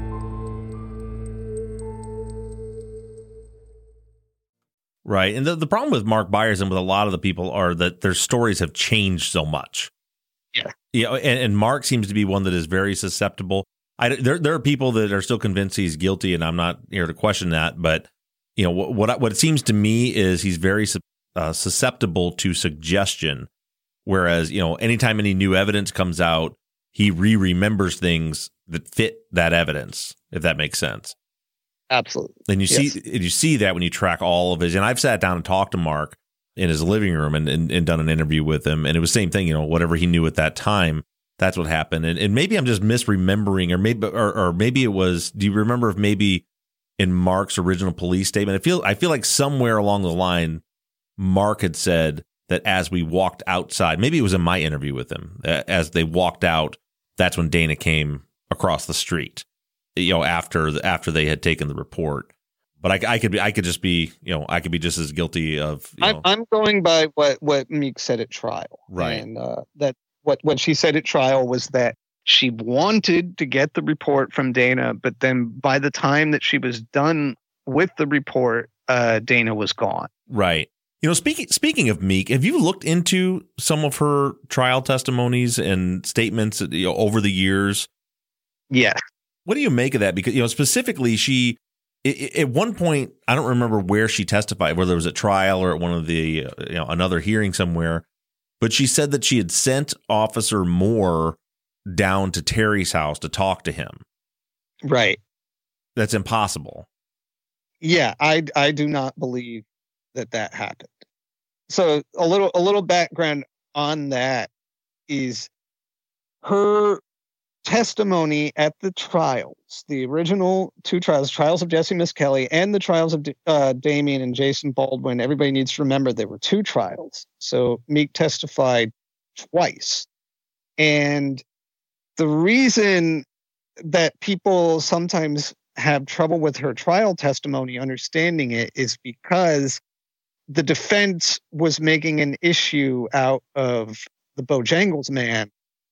Right. And the problem with Mark Byers and with a lot of the people are that their stories have changed so much. Yeah. And Mark seems to be one that is very susceptible. There are people that are still convinced he's guilty, and I'm not here to question that, but what it seems to me is he's very susceptible to suggestion, whereas, anytime any new evidence comes out, he remembers things that fit that evidence, if that makes sense. Absolutely. And you see that when you track all of his, and I've sat down and talked to Mark in his living room and done an interview with him, and it was the same thing, whatever he knew at that time, that's what happened. And maybe I'm just misremembering, or maybe it was, do you remember if maybe in Mark's original police statement, I feel like somewhere along the line, Mark had said that as we walked outside, maybe it was in my interview with him, as they walked out, that's when Dana came across the street, after they had taken the report. But I could just be just as guilty of. I'm going by what Meek said at trial, right? And that what she said at trial was that she wanted to get the report from Dana, but then by the time that she was done with the report, Dana was gone. Right. Speaking of Meek, have you looked into some of her trial testimonies and statements over the years? Yeah. What do you make of that? Because specifically, she at one point, I don't remember where she testified, whether it was at trial or at one of the another hearing somewhere, but she said that she had sent Officer Moore down to Terry's house to talk to him. Right. That's impossible. Yeah, I do not believe that happened. So a little background on that is her testimony at the trials, the original two trials of Jesse Misskelley and the trials of Damien and Jason Baldwin. Everybody needs to remember there were two trials. So Meek testified twice. And the reason that people sometimes have trouble with her trial testimony understanding it is because the defense was making an issue out of the Bojangles man,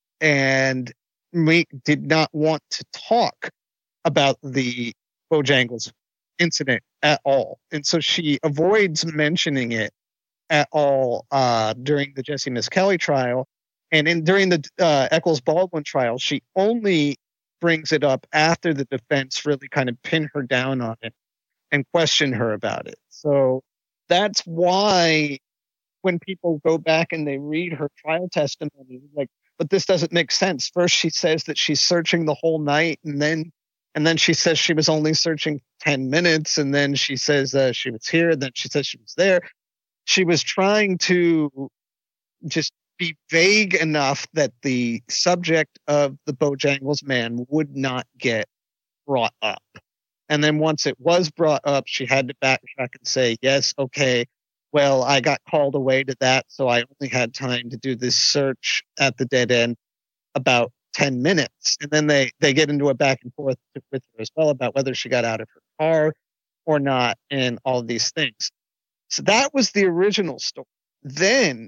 and Meek did not want to talk about the Bojangles incident at all. And so she avoids mentioning it at all during the Jesse Misskelley trial. And during the Eccles Baldwin trial, she only brings it up after the defense really kind of pin her down on it and question her about it. So that's why when people go back and they read her trial testimony, like, but this doesn't make sense. First, she says that she's searching the whole night, and then she says she was only searching 10 minutes, and then she says she was here, and then she says she was there. She was trying to just be vague enough that the subject of the Bojangles man would not get brought up. And then once it was brought up, she had to backtrack and say, yes, okay, well, I got called away to that, so I only had time to do this search at the dead end about 10 minutes. And then they get into a back and forth with her as well about whether she got out of her car or not and all of these things. So that was the original story. Then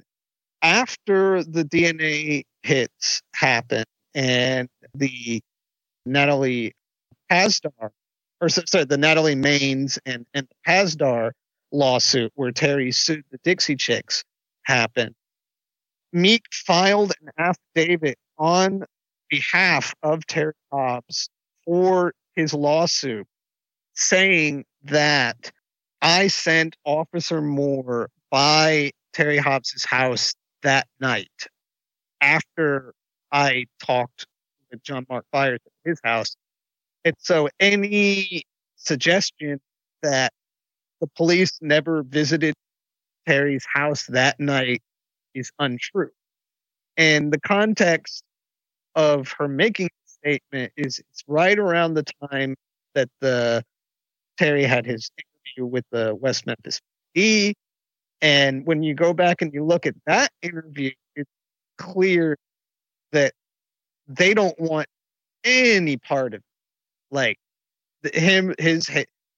after the DNA hits happened and the Natalie Hasdar the Natalie Maines and the Hasdar lawsuit where Terry sued the Dixie Chicks happened, Meek filed an affidavit on behalf of Terry Hobbs for his lawsuit saying that I sent Officer Moore by Terry Hobbs's house that night after I talked with John Mark Byers at his house. And so any suggestion that the police never visited Terry's house that night is untrue. And the context of her making the statement is it's right around the time that Terry had his interview with the West Memphis PD. And when you go back and you look at that interview, it's clear that they don't want any part of it. Like his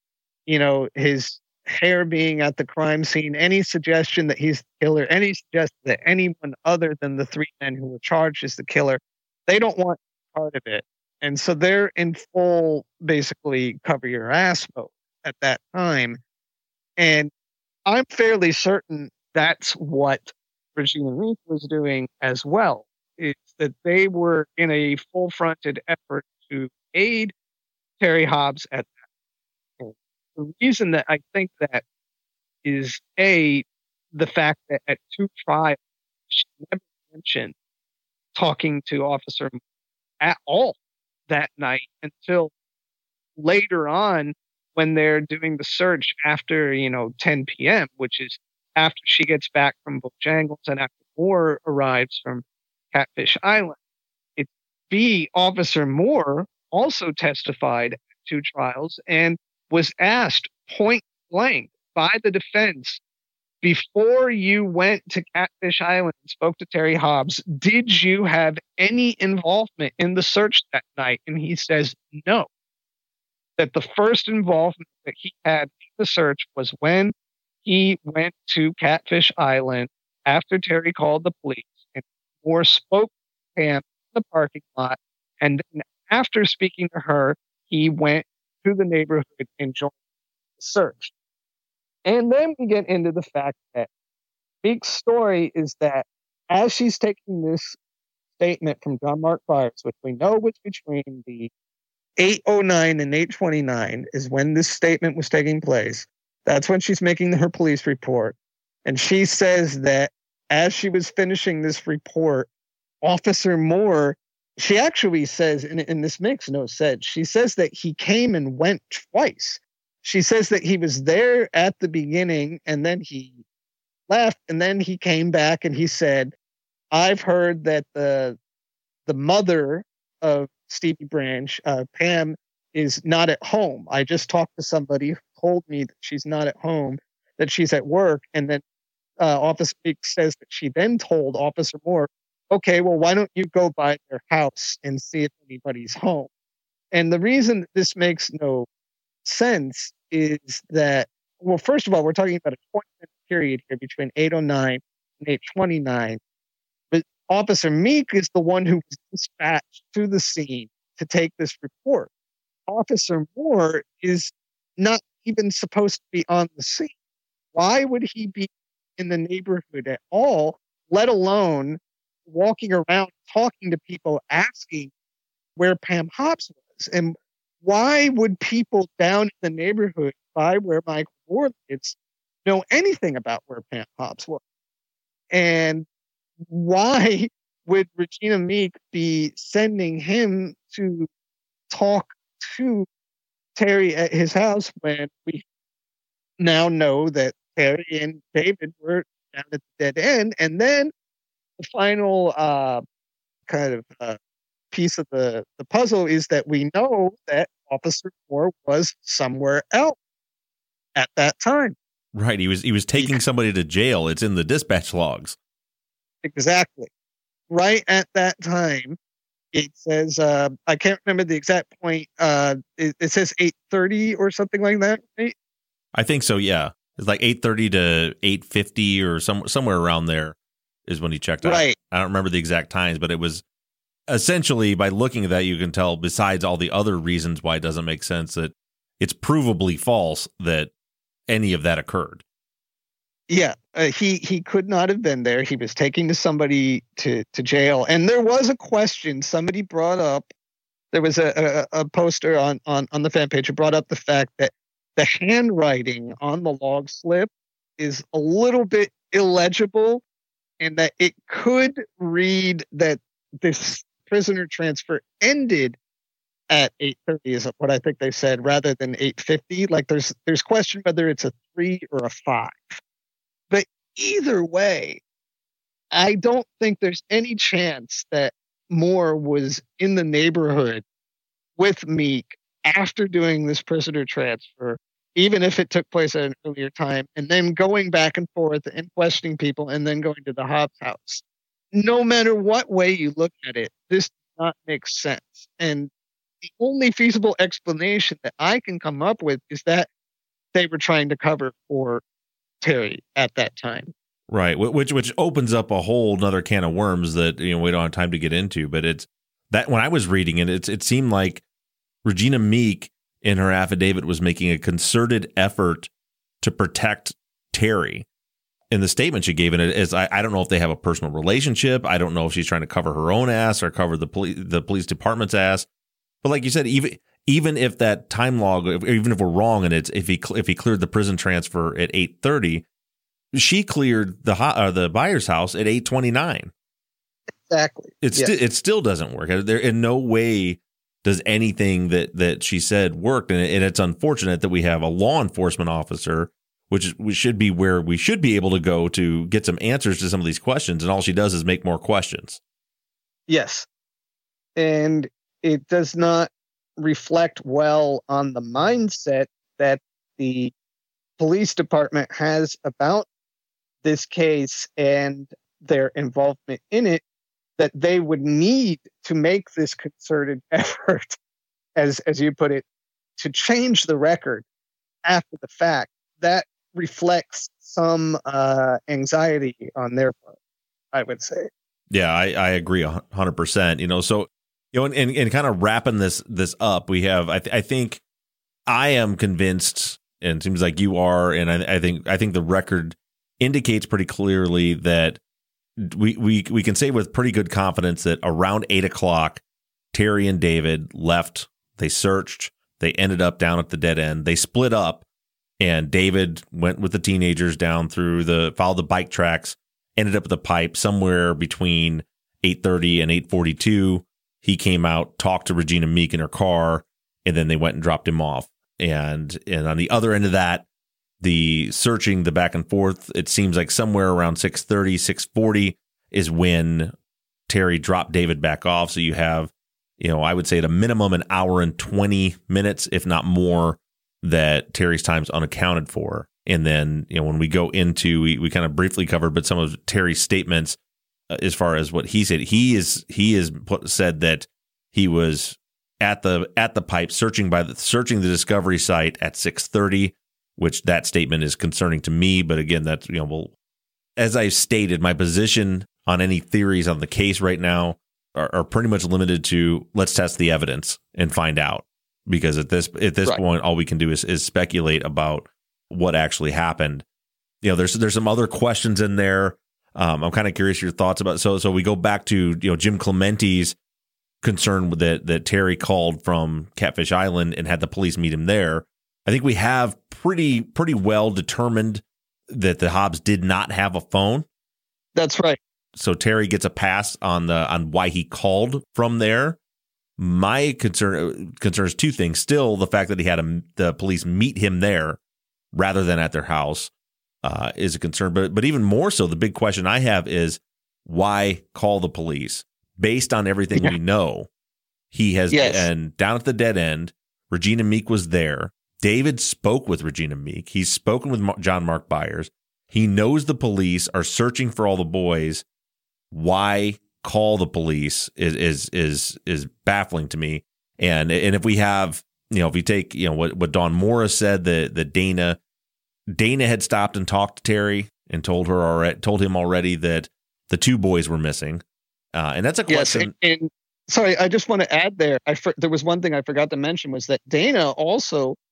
hair being at the crime scene, any suggestion that he's the killer, any suggestion that anyone other than the three men who were charged as the killer, they don't want part of it. And so they're in full, basically, cover your ass mode at that time. And I'm fairly certain that's what Regina Meek was doing as well. It's that they were in a full-fronted effort to aid Terry Hobbs at that point. The reason that I think that is, the fact that at two trials, she never mentioned talking to Officer at all that night until later on when they're doing the search after, 10 p.m., which is after she gets back from Bojangles and after Moore arrives from Catfish Island. Officer Moore also testified at two trials and was asked point blank by the defense, before you went to Catfish Island and spoke to Terry Hobbs, did you have any involvement in the search that night? And he says no. That the first involvement that he had in the search was when he went to Catfish Island after Terry called the police and Moore spoke to him in the parking lot. And then after speaking to her, he went to the neighborhood and joined the search. And then we get into the fact that Meek's story is that as she's taking this statement from John Mark Byers, which we know was between the 8:09 and 8:29 is when this statement was taking place. That's when she's making her police report. And she says that as she was finishing this report, Officer Moore, she actually says, and this makes no sense, she says that he came and went twice. She says that he was there at the beginning and then he left and then he came back and he said, I've heard that the mother of Stevie Branch, Pam, is not at home. I just talked to somebody who told me that she's not at home, that she's at work. And then Officer Meek says that she then told Officer Moore, okay, well, why don't you go by their house and see if anybody's home? And the reason that this makes no sense is that, well, first of all, we're talking about a 20-minute period here between 8:09 and 8:29. But Officer Meek is the one who was dispatched to the scene to take this report. Officer Moore is not even supposed to be on the scene. Why would he be in the neighborhood at all, let alone walking around talking to people asking where Pam Hobbs was? And why would people down in the neighborhood by where Michael Moore lives know anything about where Pam Hobbs was? And why would Regina Meek be sending him to talk to Terry at his house when we now know that Terry and David were down at the dead end? And then the final piece of the puzzle is that we know that Officer Moore was somewhere else at that time. Right. He was taking somebody to jail. It's in the dispatch logs. Exactly. Right at that time, it says, I can't remember the exact point. It says 8:30 or something like that, right? I think so, yeah. It's like 8:30 to 8:50 or somewhere around there is when he checked out. Right. I don't remember the exact times, but it was essentially, by looking at that, you can tell, besides all the other reasons why it doesn't make sense, that it's provably false that any of that occurred. Yeah, he could not have been there. He was taking somebody to jail. And there was a question somebody brought up. There was a poster on the fan page who brought up the fact that the handwriting on the log slip is a little bit illegible, and that it could read that this prisoner transfer ended at 8:30 is what I think they said, rather than 8:50. Like there's question whether it's a 3 or a 5. But either way, I don't think there's any chance that Moore was in the neighborhood with Meek after doing this prisoner transfer, even if it took place at an earlier time, and then going back and forth and questioning people and then going to the Hobbs house. No matter what way you look at it, this does not make sense. And the only feasible explanation that I can come up with is that they were trying to cover for Terry at that time. Right, which opens up a whole nother can of worms that we don't have time to get into. But it's that when I was reading it, it seemed like Regina Meek in her affidavit was making a concerted effort to protect Terry. In the statement she gave in it is, I don't know if they have a personal relationship. I don't know if she's trying to cover her own ass or cover the police department's ass. But like you said, even if that time log, even if we're wrong and it's if he cleared the prison transfer at 8:30. She cleared the buyer's house at 8:29. Exactly. It still doesn't work. There in no way does anything that she said work, and it's unfortunate that we have a law enforcement officer, which should be where we should be able to go to get some answers to some of these questions, and all she does is make more questions. Yes, and it does not reflect well on the mindset that the police department has about this case and their involvement in it, that they would need to make this concerted effort, as you put it, to change the record after the fact. That reflects some anxiety on their part, I would say. Yeah, I agree 100%. So, and kind of wrapping this up, we have, I think I am convinced, and it seems like you are, and I think the record indicates pretty clearly that we can say with pretty good confidence that around 8:00, Terry and David left. They searched. They ended up down at the dead end. They split up, and David went with the teenagers down through followed the bike tracks, ended up at the pipe somewhere between 8:30 and 8:42. He came out, talked to Regina Meek in her car, and then they went and dropped him off. And on the other end of that, the searching, the back and forth, it seems like somewhere around 6:30, 6:40 is when Terry dropped David back off. So you have, I would say at a minimum an hour and 20 minutes, if not more, that Terry's time's unaccounted for. And then, when we go into, we kind of briefly covered, but some of Terry's statements as far as what he said, said that he was at the pipe searching the discovery site at 6:30, which that statement is concerning to me. But again, that's, as I stated, my position on any theories on the case right now are pretty much limited to let's test the evidence and find out, because at this right. point, all we can do is speculate about what actually happened. There's some other questions in there. I'm kind of curious your thoughts about. So we go back to Jim Clementi's concern that Terry called from Catfish Island and had the police meet him there. I think we have pretty well determined that the Hobbs did not have a phone. That's right. So Terry gets a pass on why he called from there. My concern is two things. Still, the fact that he had the police meet him there rather than at their house is a concern. But even more so, the big question I have is why call the police? Based on everything we know, he has, and down at the dead end, Regina Meek was there. David spoke with Regina Meek. He's spoken with John Mark Byers. He knows the police are searching for all the boys. Why call the police is baffling to me. And if we have, if you take, what Dawn Morris said, that Dana had stopped and talked to Terry and told him already that the two boys were missing. And that's a question. Yes, and sorry, I just want to add there. There was one thing I forgot to mention, was that Dana also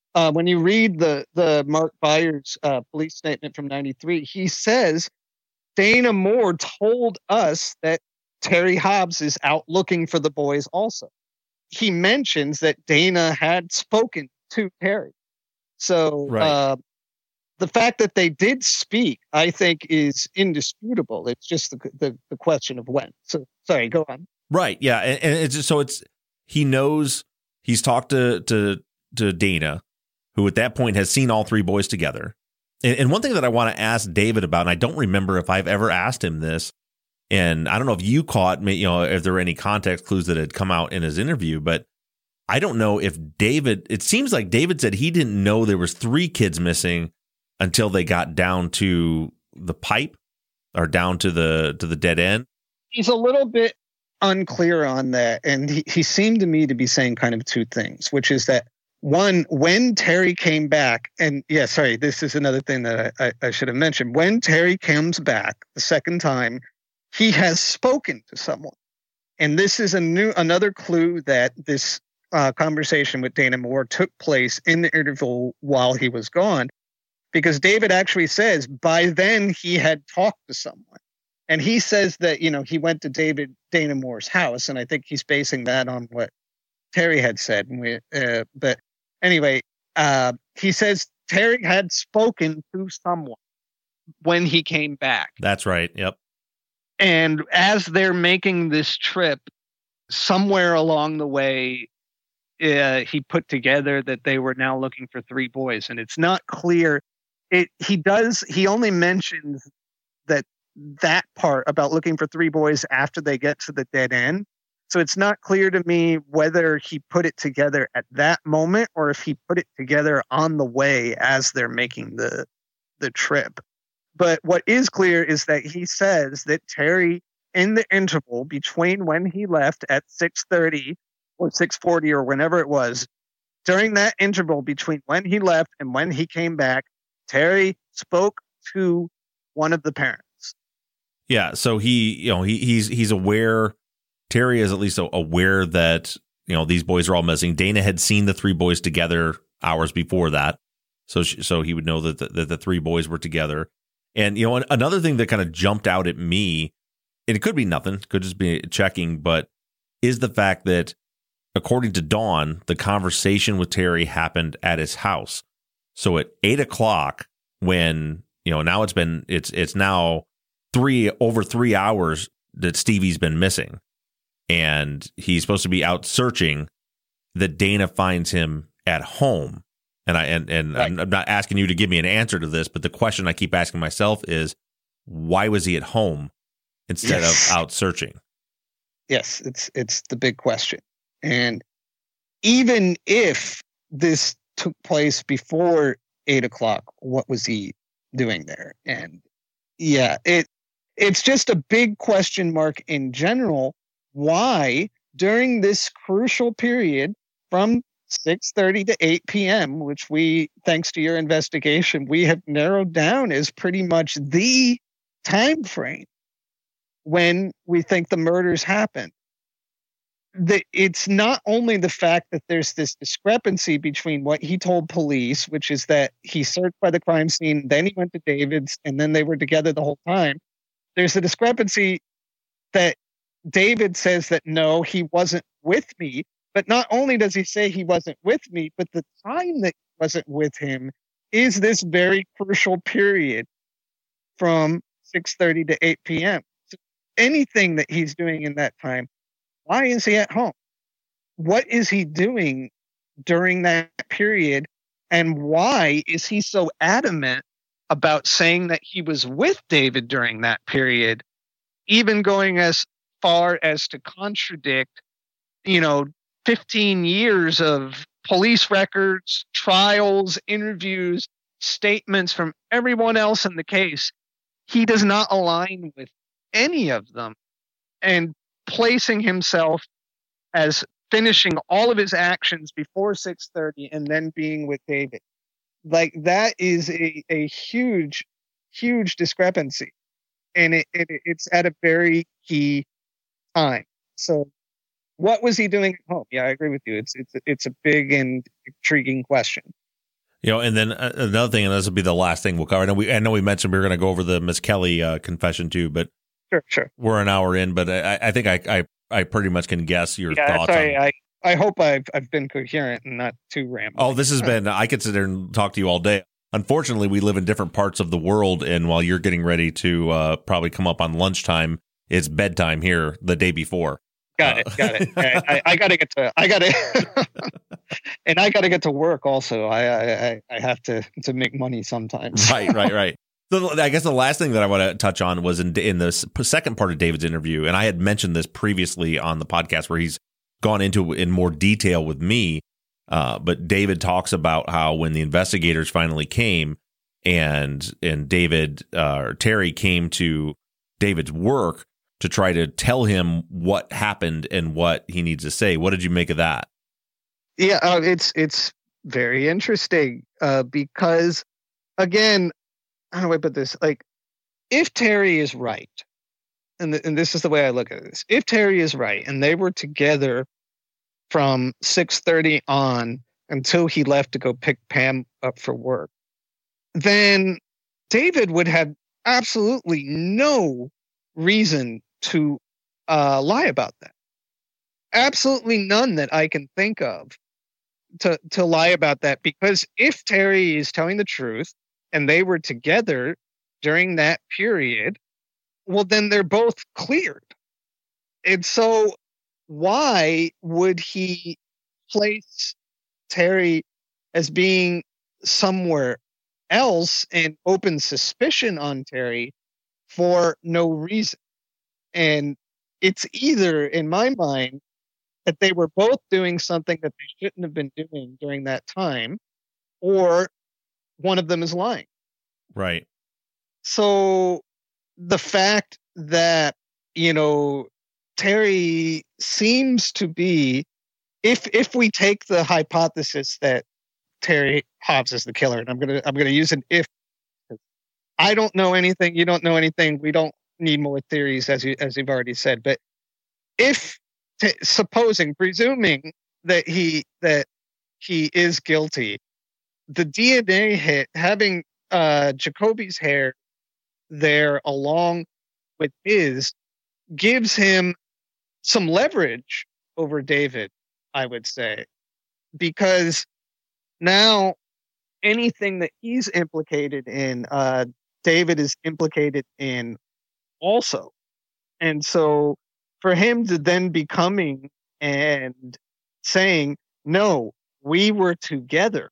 when you read the Mark Byers police statement from '93, he says Dana Moore told us that Terry Hobbs is out looking for the boys also. He mentions that Dana had spoken to Terry. So the fact that they did speak, I think, is indisputable. It's just the question of when. So, sorry, go on. Right, yeah. And it's just, so he knows, he's talked to Dana, who at that point has seen all three boys together. And one thing that I want to ask David about, and I don't remember if I've ever asked him this, and I don't know if you caught me, if there were any context clues that had come out in his interview, but I don't know if it seems like David said he didn't know there was 3 kids missing until they got down to the pipe or down to the dead end. He's a little bit unclear on that. And he seemed to me to be saying kind of 2 things, which is that one, when Terry came back, and this is another thing that I should have mentioned. When Terry comes back the second time, he has spoken to someone. And this is another clue that this conversation with Dana Moore took place in the interval while he was gone, because David actually says by then he had talked to someone. And he says that, he went to Dana Moore's house. And I think he's basing that on what Terry had said. But anyway, he says Terry had spoken to someone when he came back. That's right. Yep. And as they're making this trip, somewhere along the way, he put together that they were now looking for 3 boys. And it's not clear. He only mentions that part about looking for 3 boys after they get to the dead end. So it's not clear to me whether he put it together at that moment or if he put it together on the way as they're making the trip. But what is clear is that he says that Terry, in the interval between when he left at 6:30 or 6:40 or whenever it was, during that interval between when he left and when he came back, Terry spoke to one of the parents. Yeah, so he's aware. Terry is at least aware that these boys are all missing. Dana had seen the 3 boys together hours before that, so he would know that the 3 boys were together. And another thing that kind of jumped out at me, and it could be nothing, could just be checking, but is the fact that according to Dawn, the conversation with Terry happened at his house. So at 8:00, when now it's now over 3 hours that Stevie's been missing, and he's supposed to be out searching, that Dana finds him at home. And right. I'm not asking you to give me an answer to this, but the question I keep asking myself is, why was he at home instead of out searching? Yes, it's the big question. And even if this took place before 8:00, what was he doing there? And it's just a big question mark in general. Why, during this crucial period from 6:30 to 8 p.m., which we, thanks to your investigation, we have narrowed down as pretty much the time frame when we think the murders happened. It's not only the fact that there's this discrepancy between what he told police, which is that he searched by the crime scene, then he went to David's, and then they were together the whole time. There's a discrepancy that David says that, no, he wasn't with me. But not only does he say he wasn't with me, but the time that he wasn't with him is this very crucial period from 6:30 to 8 p.m. So anything that he's doing in that time, why is he at home? What is he doing during that period? And why is he so adamant about saying that he was with David during that period, even going as far as to contradict, 15 years of police records, trials, interviews, statements from everyone else in the case? He does not align with any of them, and placing himself as finishing all of his actions before 6:30 and then being with David. Like, that is a huge, huge discrepancy. And it's at a very key time. So what was he doing at home? Yeah, I agree with you. It's a big and intriguing question. And then another thing, and this will be the last thing we'll cover. I know we mentioned we were going to go over the Miss Kelly confession too, but sure. We're an hour in, but I think I pretty much can guess your thoughts. Sorry, I hope I've been coherent and not too rambling. Oh, this has been, I could sit there and talk to you all day. Unfortunately, we live in different parts of the world, and while you're getting ready to probably come up on lunchtime, it's bedtime here the day before. Got it. I got to get to work also. I have to make money sometimes. Right. So I guess the last thing that I want to touch on was in the second part of David's interview, and I had mentioned this previously on the podcast where he's gone into in more detail with me. But David talks about how when the investigators finally came and David or Terry came to David's work to try to tell him what happened and what he needs to say. What did you make of that? Yeah, it's very interesting because, again, how do I put this? Like, if Terry is right, and this is the way I look at this, if Terry is right and they were together from 6:30 on until he left to go pick Pam up for work, then David would have absolutely no reason to lie about that. Absolutely none that I can think of to lie about that, because if Terry is telling the truth and they were together during that period, well, then they're both cleared. And so why would he place Terry as being somewhere else and open suspicion on Terry for no reason? And it's either, in my mind, that they were both doing something that they shouldn't have been doing during that time, or one of them is lying. Right. So the fact that, Terry seems to be, if we take the hypothesis that Terry Hobbs is the killer, and I'm gonna use an if. I don't know anything. You don't know anything. We don't need more theories, as you've already said. But if presuming that he is guilty, the DNA hit, having Jacoby's hair there along with his, gives him some leverage over David, I would say, because now anything that he's implicated in, David is implicated in also. And so for him to then be coming and saying, no, we were together.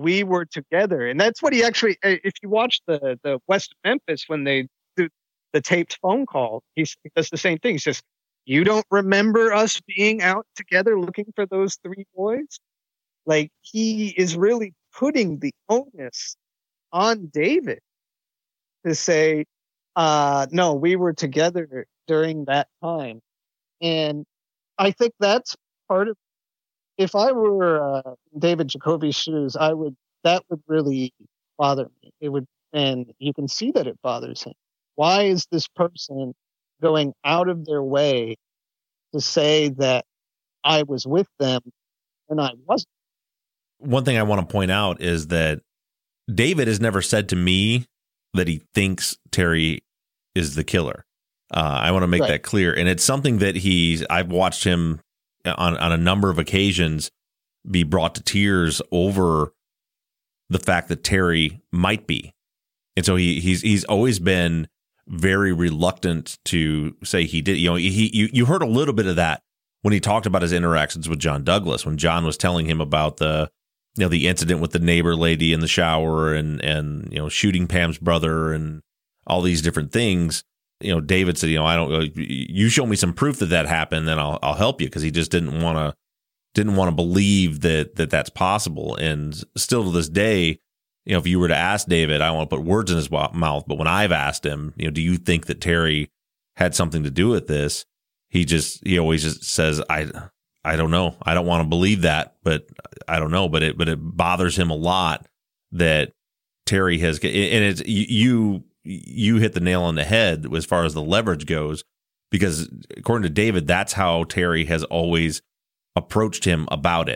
And that's what he actually, if you watch the West Memphis, when they do the taped phone call, he does the same thing. He says, you don't remember us being out together looking for those three boys? Like, he is really putting the onus on David to say, no, we were together during that time. And I think that's part of, if I were David Jacoby's shoes, that would really bother me. It would, and you can see that it bothers him. Why is this person going out of their way to say that I was with them and I wasn't? One thing I want to point out is that David has never said to me that he thinks Terry is the killer. I want to make that clear. And it's something that I've watched him on a number of occasions be brought to tears over the fact that Terry might be. And so he's always been very reluctant to say he did. You heard a little bit of that when he talked about his interactions with John Douglas, when John was telling him about the incident with the neighbor lady in the shower and shooting Pam's brother and all these different things. David said, you show me some proof that happened, then I'll help you, because he just didn't want to believe that that's possible. And still to this day, if you were to ask David, I don't want to put words in his mouth, but when I've asked him, do you think that Terry had something to do with this? He always just says, I don't know. I don't want to believe that, but I don't know. But it bothers him a lot that Terry has, and it's you hit the nail on the head as far as the leverage goes, because according to David, that's how Terry has always approached him about it.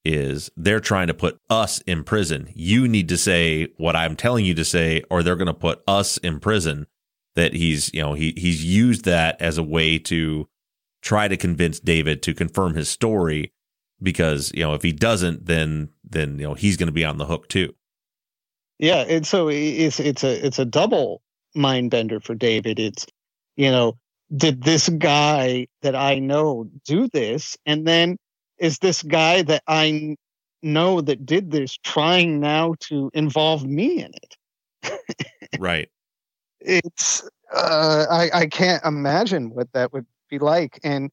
is they're trying to put us in prison. You need to say what I'm telling you to say, or they're going to put us in prison. That he's used that as a way to try to convince David to confirm his story, because, if he doesn't, then he's going to be on the hook too. Yeah. And so it's a double mind bender for David. It's, did this guy that I know do this? And then is this guy that I know that did this trying now to involve me in it? Right. It's, I can't imagine what that would be like. And,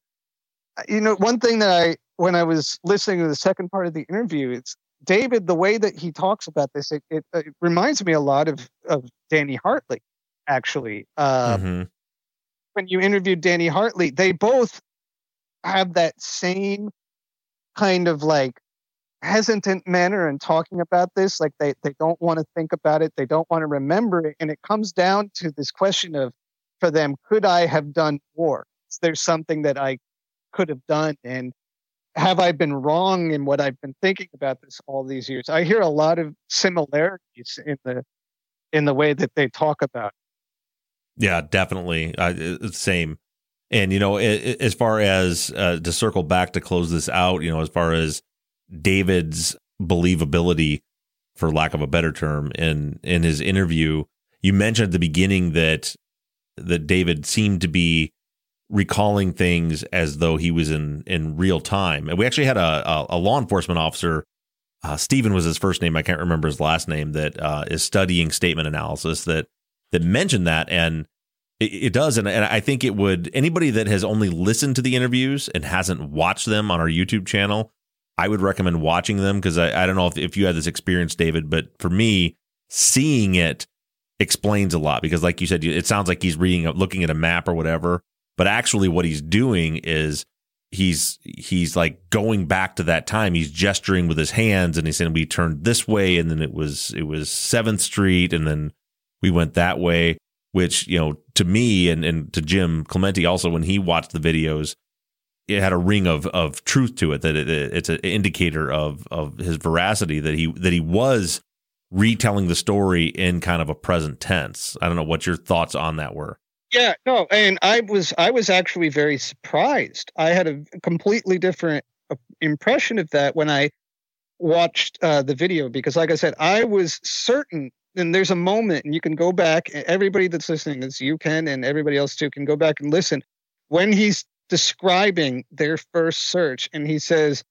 one thing that when I was listening to the second part of the interview, it's David, the way that he talks about this, it reminds me a lot of Danny Hartley, actually. When you interviewed Danny Hartley, they both have that same kind of like hesitant manner in talking about this. Like they don't want to think about it. They don't want to remember it. And it comes down to this question of, for them, could I have done more? Is there something that I could have done? And have I been wrong in what I've been thinking about this all these years? I hear a lot of similarities in the way that they talk about it. Yeah, definitely. Same. And, as far as to circle back to close this out, as far as David's believability, for lack of a better term, in his interview, you mentioned at the beginning that David seemed to be recalling things as though he was in real time. And we actually had a law enforcement officer, Stephen was his first name, I can't remember his last name, that is studying statement analysis that mentioned that. And it does. And I think it would, anybody that has only listened to the interviews and hasn't watched them on our YouTube channel, I would recommend watching them, because I don't know if you had this experience, David, but for me, seeing it explains a lot, because like you said, it sounds like he's looking at a map or whatever, but actually what he's doing is he's like going back to that time. He's gesturing with his hands and he's saying, we turned this way, and then it was 7th Street, and then we went that way. Which, to me and to Jim Clemente also, when he watched the videos, it had a ring of truth to it, that it's an indicator of his veracity, that he was retelling the story in kind of a present tense. I don't know what your thoughts on that were. Yeah, no, and I was actually very surprised. I had a completely different impression of that when I watched the video, because like I said, I was certain. And there's a moment, and you can go back, everybody that's listening, as you can, and everybody else too, can go back and listen, when he's describing their first search, and he says,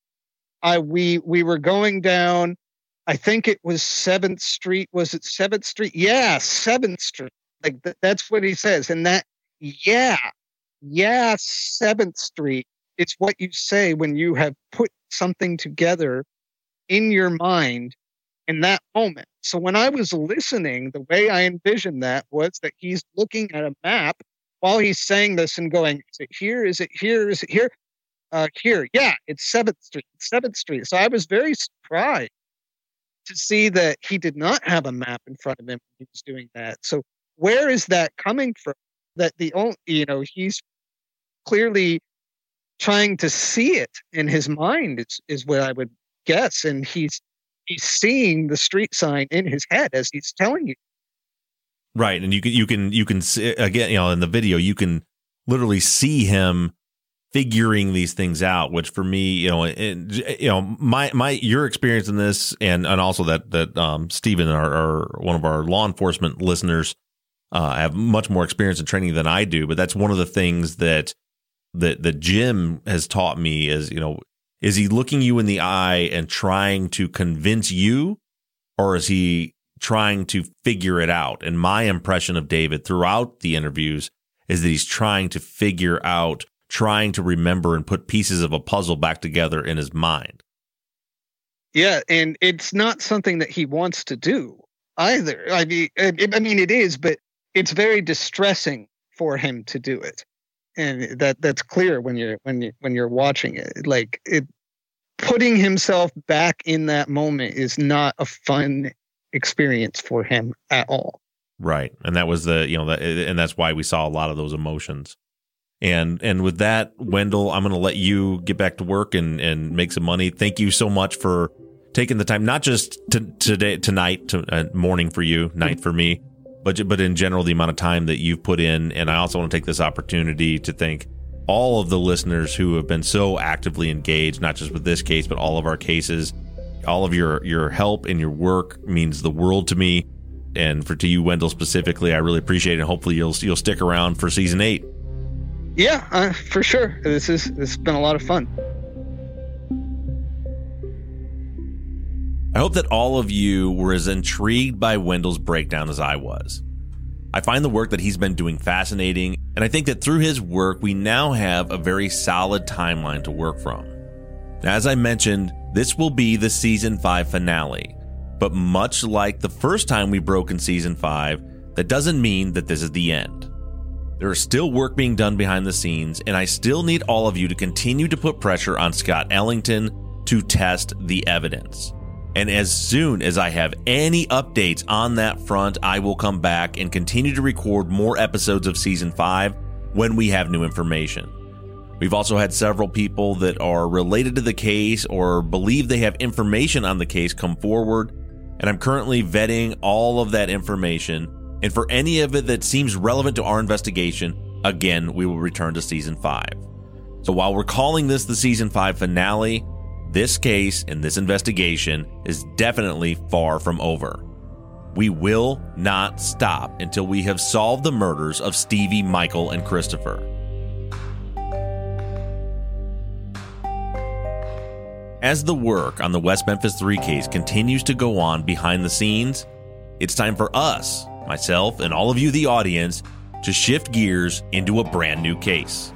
we were going down, I think it was 7th Street. Was it 7th Street? Yeah, 7th Street. Like that's what he says. And that, yeah, 7th Street. It's what you say when you have put something together in your mind in that moment. So when I was listening, the way I envisioned that was that he's looking at a map while he's saying this and going, is it here? Is it here? Is it here? Here. Yeah, it's 7th Street. It's 7th Street. So I was very surprised to see that he did not have a map in front of him when he was doing that. So where is that coming from? That he's clearly trying to see it in his mind is what I would guess. And he's seeing the street sign in his head as he's telling you. Right. And you can see, again, in the video, you can literally see him figuring these things out, which for me, your experience in this, and also that Stephen, our one of our law enforcement listeners, have much more experience and training than I do. But that's one of the things that Jim has taught me is, is he looking you in the eye and trying to convince you, or is he trying to figure it out? And my impression of David throughout the interviews is that he's trying to figure out, trying to remember and put pieces of a puzzle back together in his mind. Yeah, and it's not something that he wants to do either. I mean, it is, but it's very distressing for him to do it, and that's clear when you're watching it. Like putting himself back in that moment is not a fun experience for him at all. Right, and that was and that's why we saw a lot of those emotions. And with that, Wendell, I'm going to let you get back to work and make some money. Thank you so much for taking the time, not just tonight, morning for you, night for me, but in general, the amount of time that you've put in. And I also want to take this opportunity to thank all of the listeners who have been so actively engaged, not just with this case, but all of our cases. All of your help and your work means the world to me. And to you, Wendell, specifically, I really appreciate it. Hopefully you'll stick around for season 8. Yeah, for sure. This has been a lot of fun. I hope that all of you were as intrigued by Wendell's breakdown as I was. I find the work that he's been doing fascinating, and I think that through his work, we now have a very solid timeline to work from. As I mentioned, this will be the season 5 finale, but much like the first time we broke in season 5, that doesn't mean that this is the end. There is still work being done behind the scenes, and I still need all of you to continue to put pressure on Scott Ellington to test the evidence. And as soon as I have any updates on that front, I will come back and continue to record more episodes of season 5 when we have new information. We've also had several people that are related to the case or believe they have information on the case come forward, and I'm currently vetting all of that information. And for any of it that seems relevant to our investigation, again, we will return to season 5. So while we're calling this the season 5 finale, this case and this investigation is definitely far from over. We will not stop until we have solved the murders of Stevie, Michael, and Christopher. As the work on the West Memphis 3 case continues to go on behind the scenes, it's time for us, myself, and all of you, the audience, to shift gears into a brand new case.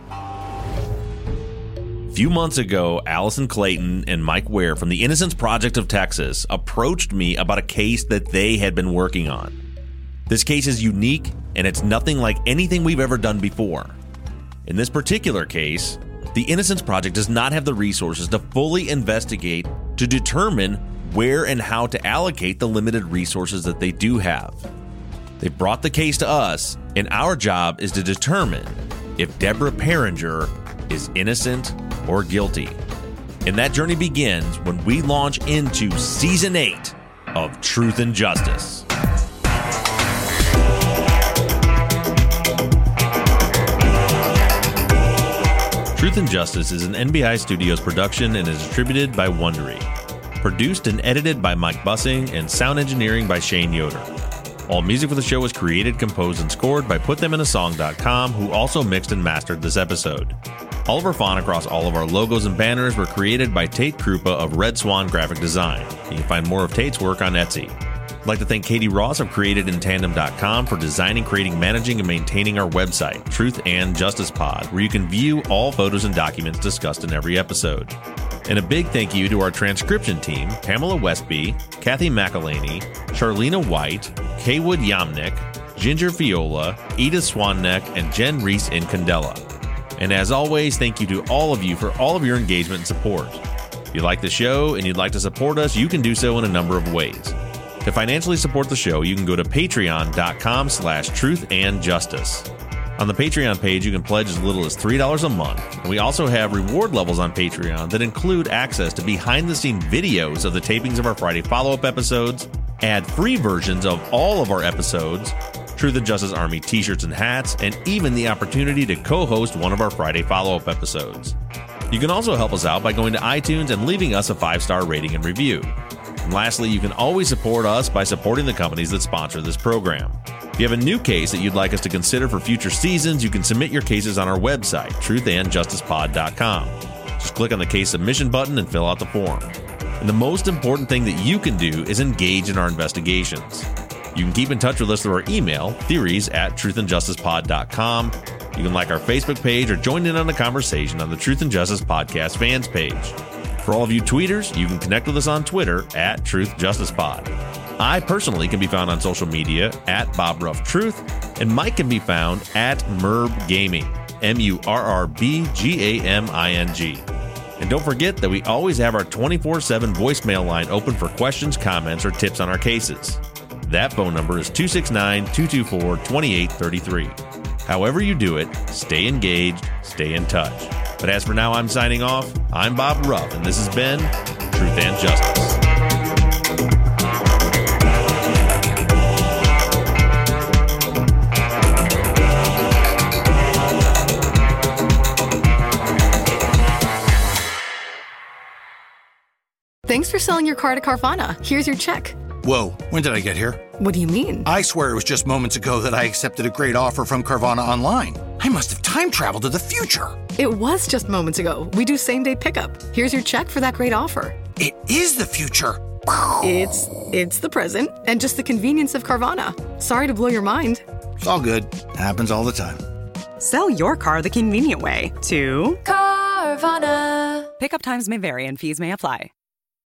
A few months ago, Allison Clayton and Mike Ware from the Innocence Project of Texas approached me about a case that they had been working on. This case is unique, and it's nothing like anything we've ever done before. In this particular case, the Innocence Project does not have the resources to fully investigate to determine where and how to allocate the limited resources that they do have. They brought the case to us, and our job is to determine if Deborah Peringer is innocent or guilty. And that journey begins when we launch into Season 8 of Truth and Justice. Truth and Justice is an NBI Studios production and is distributed by Wondery. Produced and edited by Mike Bussing and sound engineering by Shane Yoder. All music for the show was created, composed, and scored by PutThemInASong.com, who also mixed and mastered this episode. All of our font across all of our logos and banners were created by Tate Krupa of Red Swan Graphic Design. You can find more of Tate's work on Etsy. I'd like to thank Katie Ross of CreatedInTandem.com for designing, creating, managing, and maintaining our website, Truth and Justice Pod, where you can view all photos and documents discussed in every episode. And a big thank you to our transcription team, Pamela Westby, Kathy McElhaney, Charlena White, Kaywood Yamnick, Ginger Fiola, Edith Swanneck, and Jen Reese in Candela. And as always, thank you to all of you for all of your engagement and support. If you like the show and you'd like to support us, you can do so in a number of ways. To financially support the show, you can go to patreon.com/truthandjustice. On the Patreon page, you can pledge as little as $3 a month. And we also have reward levels on Patreon that include access to behind-the-scenes videos of the tapings of our Friday follow-up episodes, ad-free versions of all of our episodes, Truth and Justice Army t-shirts and hats, and even the opportunity to co-host one of our Friday follow-up episodes. You can also help us out by going to iTunes and leaving us a 5-star rating and review. And lastly, you can always support us by supporting the companies that sponsor this program. If you have a new case that you'd like us to consider for future seasons, you can submit your cases on our website, truthandjusticepod.com. Just click on the case submission button and fill out the form. And the most important thing that you can do is engage in our investigations. You can keep in touch with us through our email, theories@truthandjusticepod.com. You can like our Facebook page or join in on the conversation on the Truth and Justice Podcast fans page. For all of you tweeters, you can connect with us on Twitter @TruthJusticePod. I personally can be found on social media @BobRuffTruth, and Mike can be found @MurbGaming, MURRBGAMING. And don't forget that we always have our 24/7 voicemail line open for questions, comments, or tips on our cases. That phone number is 269-224-2833. However you do it, stay engaged, stay in touch. But as for now, I'm signing off. I'm Bob Ruff, and this has been Truth and Justice. Thanks for selling your car to Carvana. Here's your check. Whoa, when did I get here? What do you mean? I swear it was just moments ago that I accepted a great offer from Carvana online. I must have time traveled to the future. It was just moments ago. We do same-day pickup. Here's your check for that great offer. It is the future. It's the present and just the convenience of Carvana. Sorry to blow your mind. It's all good. Happens all the time. Sell your car the convenient way to Carvana. Pickup times may vary and fees may apply.